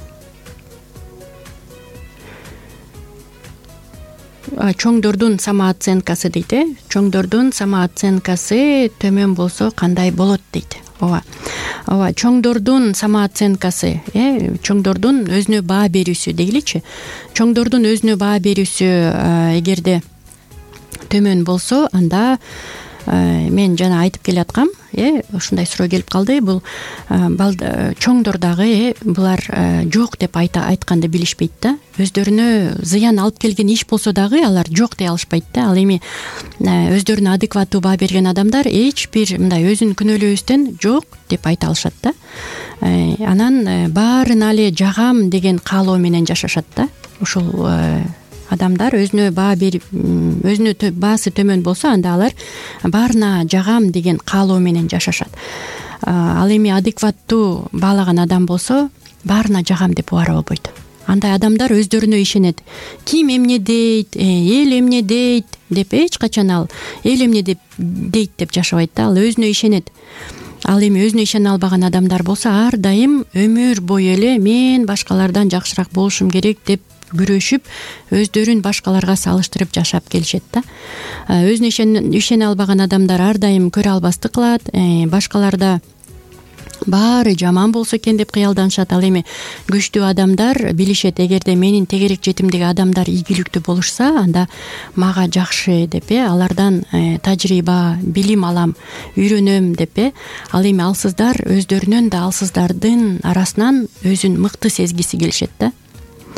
Чоңдордун самооценкасы дейт, э чоңдордун самооценкасы төмөн болсо кандай болот дейт. Ооба. Ооба, чоңдордун самооценкасы, э чоңдордун өзүнө баа берүүсү дейгиличи. Чоңдордун өзүнө баа берүүсү эгерде төмөн болсо, анда мен жана айтып келаткам, э ушундай суроо келип калды. Бул чоңдор дагы, э булар жок деп айтканды билишпейт да. Өздөрүнө зыян алып келген иш болсо дагы алар жок дей алышпайт да. Ал эми өздөрүнө адекваттуу баа берген адамдар эч бир мындай өзүн күнөөлөбөстөн жок деп айта алышат да. Анан баарына эле жагам деген каалоо менен жашашат да. Ушул адамдар өзүнө баа берип, өзүнө баасы төмөн болсо, анда алар баарына жагам деген каалоо менен жашашат. Ал эми адекваттуу баалаган адам болсо, баарына жагам деп убара болбойт. Андай адамдар өздөрүнө ишенет. Ким эмне дейт, эл эмне дейт деп эч качан ал эл эмне деп дейт деп жашабайт да. Ал өзүнө ишенет. Ал эми өзүнө ишене албаган адамдар болсо, ар дайым өмүр бою эле мен башкалардан жакшыраак болушум керек деп күрөшүп, өздөрүн башкаларга салыштырып жашап келишет да. Өзүнө ишене албаган адамдар ар дайым көрө албастык кылат, башкаларда баары жаман болсо экен деп кыялданышат. Ал эми күчтүү адамдар билишет, эгерде менин тегерек четимдеги адамдар ийгиликтүү болушса, анда мага жакшы деп, э алардан тажрыйба, билим алам, үйрөнөм деп, э ал эми алсыздар өздөрүнөн да алсыздардын арасынан өзүн мыкты сезгиси келишет да.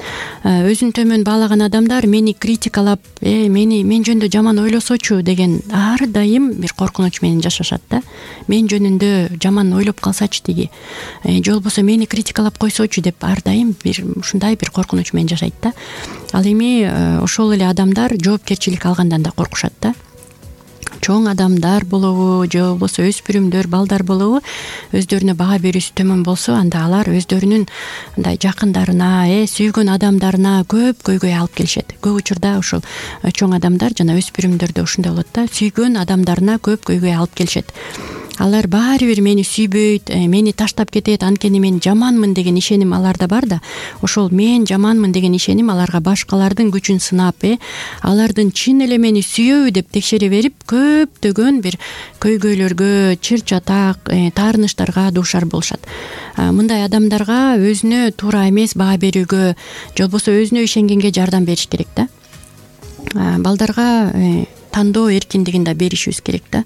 өзүн төмөн баалаган адамдар мени критикалап э мени мен жөнүндө жаман ойлосочу деген ар дайым бир коркунуч менен жашашат да. Мен жөнүндө жаман ойлоп калсачы тиги же болбосо мени критикалап койсочу деп ар дайым бир ушундай бир коркунуч менен жашайт да. Ал эми ошол эле адамдар жоопкерчилик алгандан да коркушат да. Чоң адамдар болобу же болбосо өспүрүмдөр, балдар болобу өздөрүнө баа берүүсү төмөн болсо, анда алар өздөрүнүн мындай жакындарына, э сүйгөн адамдарына көп көйгөй алып келишет. Көп учурда ушул чоң адамдар жана өспүрүмдөрдө ушундай болот да, сүйгөн адамдарына көп көйгөй алып келишет. Алар баары бир мени сүйбөйт, мени таштап кетет, анткени мен жаманмын деген ишеним аларда бар да. Ошол мен жаманмын деген ишеним аларга башкалардын күчүн сынап, э алардын чын эле мени сүйөбү деп текшере берип, көптөгөн бир көйгөйлөргө, чыр чатак, таарынычтарга дуушар болушат. Мындай адамдарга өзүнө туура эмес баа берүүгө, же болбосо өзүнө ишенгенге жардам бериш керек да. Балдарга тандоо эркиндигин да беришибиз керек да.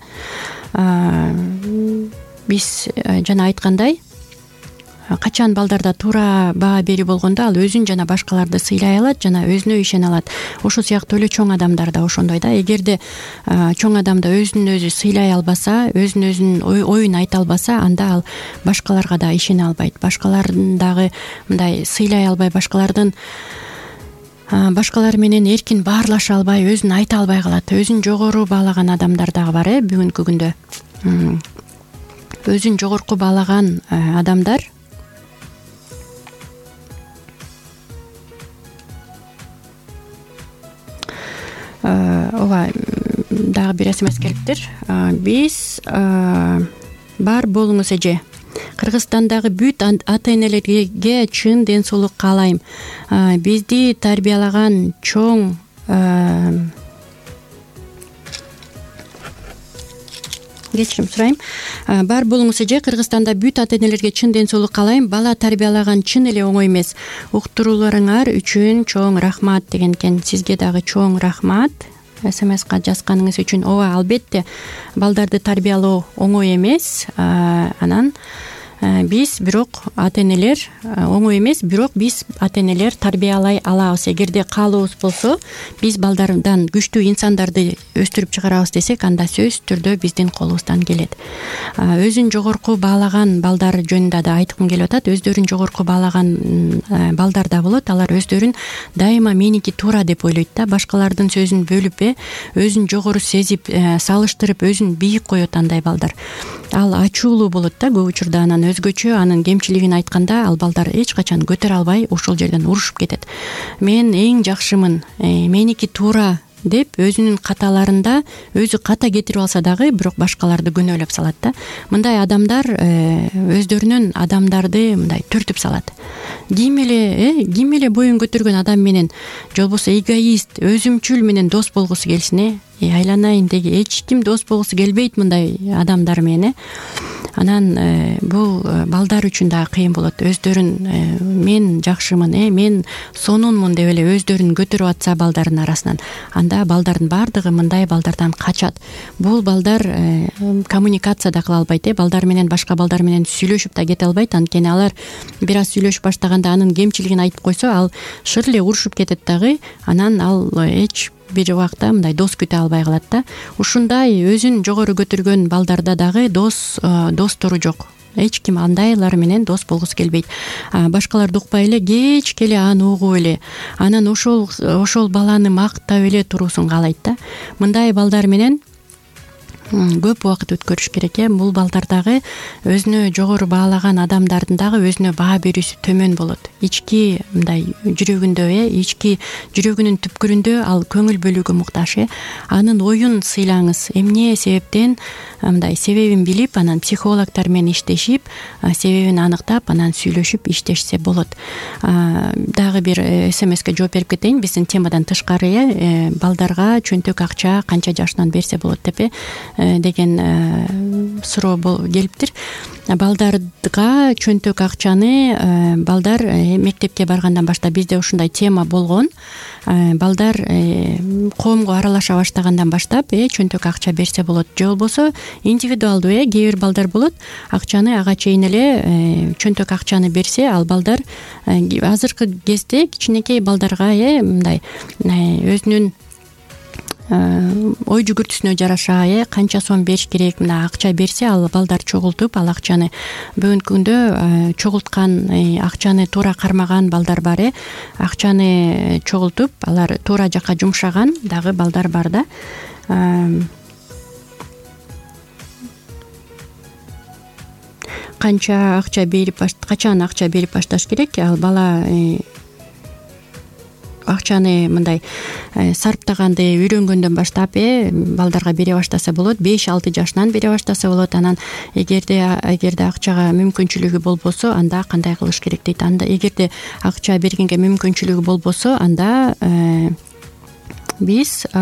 Биз жана айткандай, качан балдарда туура баа берүү болгондо ал өзүн жана башкаларды сыйлай алат жана өзүнө ишене алат. Ошол сыяктуу эле чоң адамдар да ошондой да. Эгерде чоң адамда өзүн өзү сыйлай албаса, өзүн өзүнүн оюн айта албаса, анда ал башкаларга да ишене албайт. Башкалардын дагы мындай сыйлай албай, башкалардын башкалар менен эркин баарлаша албай, өзүн айта албай калат. Өзүн жогору баалаган адамдар дагы бар, э бүгүнкү күндө. Өзүн жогорку баалаган адамдар ооба дагы бир эс эм эс келиптир. Биз бар болуңуз эже. Кыргызстандагы бүт ата-энелерге чын ден соолук каалайм. Бизди тарбиялаган чоң кечирим сурайм. Бар болуңуз эже. Кыргызстанда бүт ата-энелерге чын ден соолук каалайм. Бала тарбиялаган чын эле оңой эмес. Уктурууларыңар үчүн чоң рахмат деген экен. Сизге дагы чоң рахмат. эс эм эска жазганыңыз үчүн. Ооба, албетте балдарды тарбиялоо оңой эмес. Анан биз бирок ата-энелер оңой эмес, бирок биз ата-энелер тарбиялай алабыз. Эгерде каалообуз болсо, биз балдардан күчтүү инсандарды өстүрүп чыгарабыз десек, анда сөзсүз түрдө биздин колубуздан келет. Өзүн жогорку баалаган балдар жөнүндө да айткым келип атат. Өздөрүн жогорку баалаган балдар да болот. Алар өздөрүн дайыма меники туура деп ойлойт да. Башкалардын сөзүн бөлүп, э өзүн жогору сезип, салыштырып, өзүн бийик коет андай балдар. Ал ачуулуу болот да көп учурда. Анан өзгөчө анын кемчилигин айтканда, ал балдар эч качан көтөрө албай ошол жерден урушуп кетет. Мен эң жакшымын, меники туура деп өзүнүн каталарында өзү ката кетирип алса дагы, бирок башкаларды күнөөлөп салат да. Мындай адамдар өздөрүнүн адамдарды мындай түртүп салат. Ким эле, э, ким эле боюн көтөргөн адам менен, же болбосо эгоист, өзүмчүл менен дос болгусу келсин, э, айланайын деги эч ким дос болгусу келбейт мындай адамдар менен, э. Анан бул балдар үчүн да кыйын болот. Өздөрүн мен жакшымын, э, мен сонунмун деп эле өздөрүн көтөрүп атса балдардын арасынан, анда балдардын баардыгы мындай балдардан качат. Бул балдар коммуникация да кыла албайт, э, балдар менен, башка балдар менен сүйлөшүп да кете албайт. Анткени алар бир аз сүйлөшүп баштаганда анын кемчилигин айтып койсо, ал шыр эле урушуп кетет дагы. Анан ал эч бир убакта мындай дос күтө албай калат да. Ушундай өзүн жогору көтөргөн балдарда дагы дос достору жок. Эч ким андайлар менен дос болгусу келбейт. Башкаларды укпай эле кечке эле аны угуп эле, анан ошол ошол баланы мактап эле туруусун каалайт да. Мындай балдар менен көп убакыт өткөрүш керек, э. Бул балдар дагы өзүнө жогору баалаган адамдардын дагы өзүнө баа берүүсү төмөн болот. Ички мындай жүрөгүндө, э, ички жүрөгүнүн түпкүрүндө ал көңүл бөлүүгө муктаж, э. Анын оюн сыйлаңыз. Эмне себептен мындай себебин билип, анан психологдор менен иштешип, себебин аныктап, анан сүйлөшүп иштешсе болот. Дагы бир эс эм эске жооп берип кетейин. Биздин темадан тышкары, э, балдарга чөнтөк акча канча жашынан берсе болот деп, э. деген суроо келиптир. Балдарга чөнтөк акчаны балдар мектепке баргандан баштап бизде ушундай тема болгон. Балдар коомго аралаша баштагандан баштап э чөнтөк акча берсе болот, же болбосо индивидуалдуу э кээ бир балдар болот, акчаны ага чейин эле чөнтөк акчаны берсе, ал балдар азыркы кезде кичинекей балдарга э мындай өзүнүн ой жүгүртүсүнө жараша э канча сом бериш керек, мына акча берсе, ал балдар чогултуп ал акчаны бүгүнкү күндө чогулткан акчаны туура кармаган балдар бар э акчаны чогултуп алар туура жакка жумшаган дагы балдар бар да. Канча акча берип качан акча берип башташ керек, ал бала акчаны мындай сарптаганды үйрөнгөндөн баштап э балдарга бере баштаса болот. беш алты жашынан бере баштаса болот. Анан эгерде эгерде акчага мүмкүнчүлүгү болбосо, анда кандай кылыш керек дейт. Анда эгерде акча бергенге мүмкүнчүлүгү болбосо, анда биз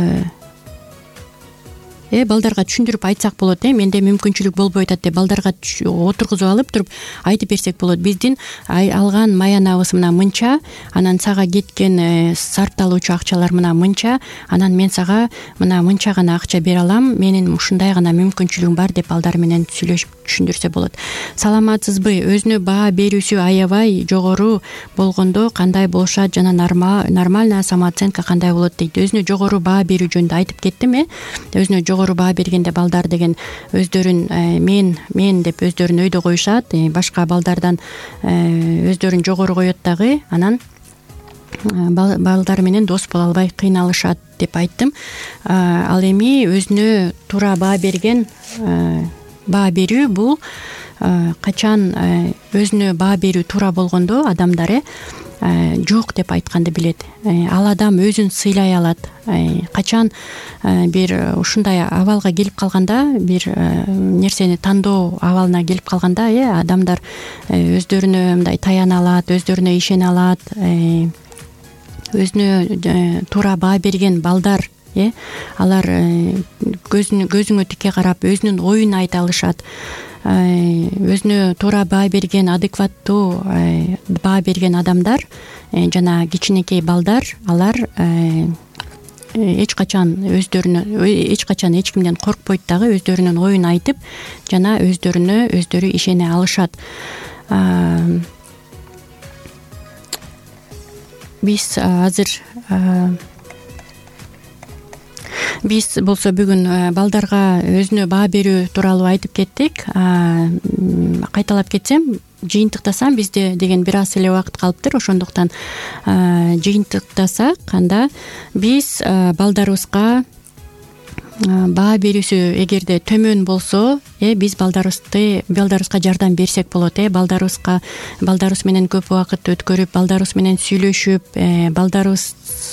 э балдарга түшүндүрүп айтсак болот. э менде мүмкүнчүлүк болбой атат деп балдарга отургузуп алып туруп айтып берсек болот. Биздин алган маянабыз мына мынча, анан сага кеткен сарпталуучу акчалар мына мынча, анан мен сага мына мынча гана акча бере алам, менин ушундай гана мүмкүнчүлүгүм бар деп балдар менен сүйлөшүп түшүндүрсө болот. Саламатсызбы? Өзүнө баа берүүсү аябай жогору болгондо кандай болушат жана нормальная самооценка кандай болот дейт. Өзүнө жогору баа берүү жөнүндө айтып кеттим э өзүнө жогору баа бергенде балдар деген өздөрүн мен мен деп өздөрүн өйдө коюшат, башка балдардан өздөрүн жогору коет дагы, анан балдар менен дос боло албай кыйналышат деп айттым. Ал эми өзүнө туура баа берген баа берүү бул качан өзүнө баа берүү туура болгондо адамдар э жок деп айтканды билет. Ал адам өзүн сыйлай алат. Качан бир ушундай абалга келип калганда, бир нерсени тандоо абалына келип калганда э адамдар өздөрүнө мындай таяна алат, өздөрүнө ишене алат, өзүнө туура баа берген балдар э алар көзүнө көзүңө тике карап өзүнүн оюн айта алышат. Өзүнө туура баа берген, адекваттуу баа берген адамдар жана кичинекей балдар, алар эч качан өздөрүнө эч качан эч кимден коркпойт дагы, өздөрүнүн оюн айтып жана өздөрүнө өздөрү ишене алышат. Биз азыр Биз болсо бүгүн балдарга өзүнө баа берүү тууралуу айтып кеттик. Кайталап кетсем, жыйынтыктасам, бизде деген бир аз эле убакыт калыптыр. Ошондуктан жыйынтыктасак, анда биз балдарыбызга баа берүүсү эгерде төмөн болсо, э биз балдарыбызды балдарыбызга жардам берсек болот. э балдарыбызга балдарыбыз менен көп убакыт өткөрүп, балдарыбыз менен сүйлөшүп, балдарыбыз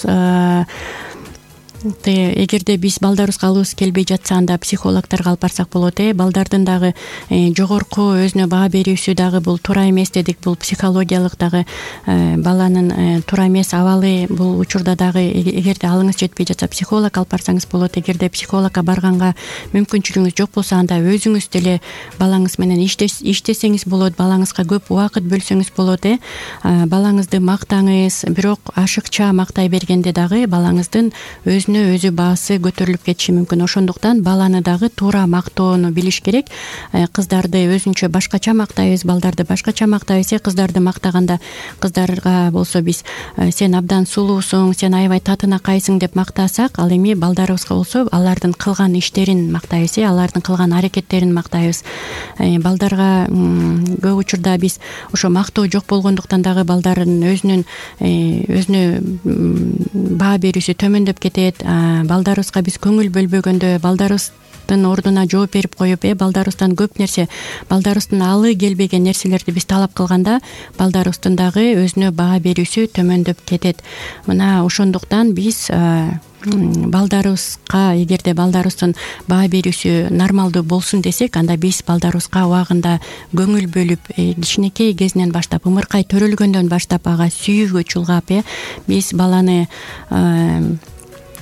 эгерде биз балдарыбызга алыбыз келбей жатса, анда психологторго алып барсак болот. э балдардын дагы жогорку өзүнө баа берүүсү дагы бул туура эмес дедик. Бул психологиялык дагы баланын туура эмес абалы. Бул учурда дагы эгерде алыңыз жетпей жатса, психолог алып барсаңыз болот. Эгерде психологко барганга мүмкүнчүлүгүңүз жок болсо, анда өзүңүз деле балаңыз менен иштесеңиз болот, балаңызга көп убакыт бөлсөңүз болот. э балаңызды мактаңыз, бирок ашыкча мактай бергенде дагы балаңыздын өзүнө өзү баасы көтөрүлүп кетиши мүмкүн. Ошондуктан баланы дагы туура мактоону билиш керек. Кыздарды өзүнчө башкача мактайбыз, балдарды башкача мактайбыз. Кыздарды мактаганда, кыздарга болсо биз сен абдан сулуусуң, сен аябай татынакайсың деп мактасак, ал эми балдарыбызга болсо алардын кылган иштерин мактайбыз, алардын кылган аракеттерин мактайбыз. Балдарга көп учурда биз ошо мактоо жок болгондуктан дагы балдардын өзүнүн өзүнө баа берүүсү төмөндөп кетет. Балдарыбызга биз көңүл бөлбөгөндө, балдарыбыздын ордуна жооп берип коюп, э балдарыбыздан көп нерсе, балдарыбыздын алы келбеген нерселерди биз талап кылганда, балдарыбыздын дагы өзүнө баа берүүсү төмөндөп кетет. Мына ошондуктан биз балдарыбызга, эгерде балдарыбыздын баа берүүсү нормалдуу болсун десек, анда биз балдарыбызга убагында көңүл бөлүп, кичинекей кезинен баштап, ымыркай төрөлгөндөн баштап ага сүйүүгө чулгап, э биз баланы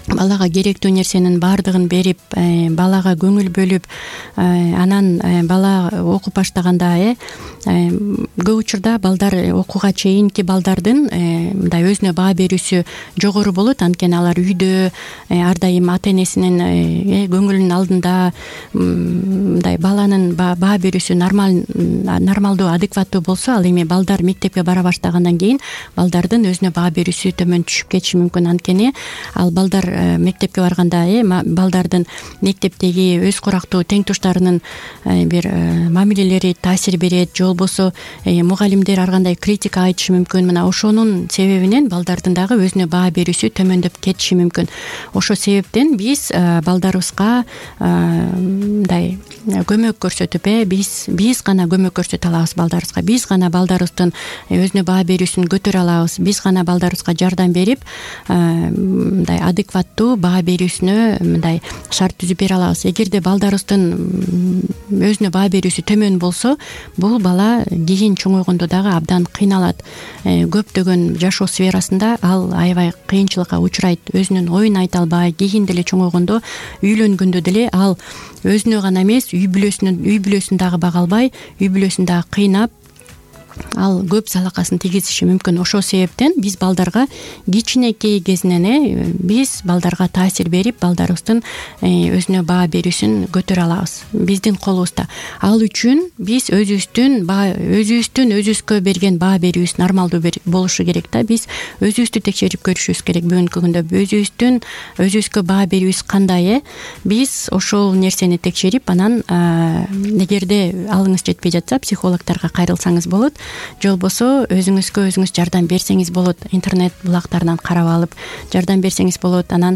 балага керектүү нерсенин баардыгын берип, балага көңүл бөлүп, анан бала окуп баштаганда э көп учурда балдар окууга чейинки балдардын мындай өзүнө баа берүүсү жогору болот. Анткени алар үйдө ар дайым ата энесинин көңүлүнүн алдында мындай баланын баа берүүсү нормалдуу, адекваттуу болсо, ал эми балдар мектепке бара баштагандан кийин балдардын өзүнө баа берүүсү төмөн түшүп кетиши мүмкүн. Анткени ал балдар мектепке барганда э балдардын мектептеги өз курактуу тең туштарынын бир мамилелери таасир берет, же болбосо мугалимдер ар кандай критика айтышы мүмкүн. Мына ошонун себебинен балдардын дагы өзүнө баа берүүсү төмөндөп кетиши мүмкүн. Ошол себептен биз балдарыбызга мындай көмөк көрсөтүп, э биз биз гана көмөк көрсөтө алабыз балдарыбызга. Биз гана балдарыбыздын өзүнө баа берүүсүн көтөрө алабыз. Биз гана балдарыбызга жардам берип, мындай адекваттуу баа берүүсүнө мындай шарт түзүп бере алабыз. Эгерде балдарыбыздын өзүнө баа берүүсү төмөн болсо, бул бала кийин чоңойгондо дагы абдан кыйналат. Көптөгөн жашоо сферасында ал аябай кыйынчылыкка учурайт. Өзүнүн оюн айта албай, кийин деле чоңойгондо, үйлөнгөндө деле ал өзүнө гана эмес, үй бүлөсүнүн үй бүлөсүн дагы бага албай, үй бүлөсүн дагы кыйнап, ал көп залакасын тийгизиши мүмкүн. Ошол себептен биз балдарга кичинекей кезинен э биз балдарга таасир берип, балдарыбыздын өзүнө баа берүүсүн көтөрө алабыз. Биздин колубузда. Ал үчүн биз өзүбүздүн баа өзүбүздүн өзүбүзгө берген баа берүүбүз нормалдуу болушу керек да. Биз өзүбүздү текшерип көрүшүбүз керек. Бүгүнкү күндө өзүбүздүн өзүбүзгө баа берүүбүз кандай э биз ошол нерсени текшерип, анан эгерде алыңыз жетпей жатса, психологторго кайрылсаңыз болот. Же болбосо өзүңүзгө өзүңүз жардам берсеңиз болот. Интернет булактарынан карап алып жардам берсеңиз болот. Анан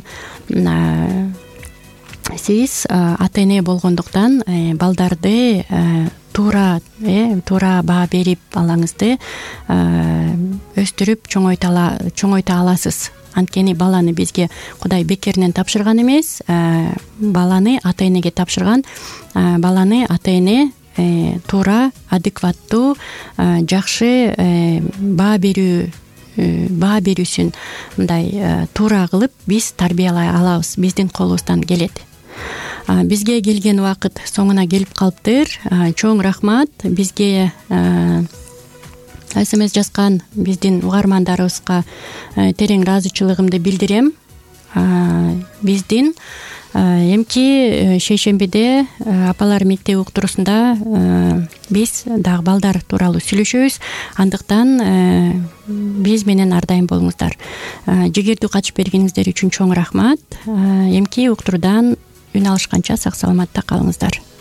сиз ата эне болгондуктан балдарды туура э туура баа берип балаңызды өстүрүп чоңойто чоңойто аласыз. Анткени баланы бизге Кудай бекеринен тапшырган эмес, баланы ата энеге тапшырган. Баланы ата эне туура, адекваттуу, жакшы баа берүү баа берүүсүн мындай туура кылып биз тарбиялай алабыз. Биздин колубуздан келет. Бизге келген убакыт соңуна келип калыптыр. Чоң рахмат бизге смс жазган биздин угармандарыбызга терең ыраазычылыгымды билдирем. Биздин эмки шейшембиде апалар мектеби уктуруусунда биз дагы балдар тууралуу сүйлөшөбүз. Андыктан биз менен ар дайым болуңуздар. Жигердүү катышып бергениңиздер үчүн чоң рахмат. Эмки уктуруудан үн алышканча сак саламатта калыңыздар.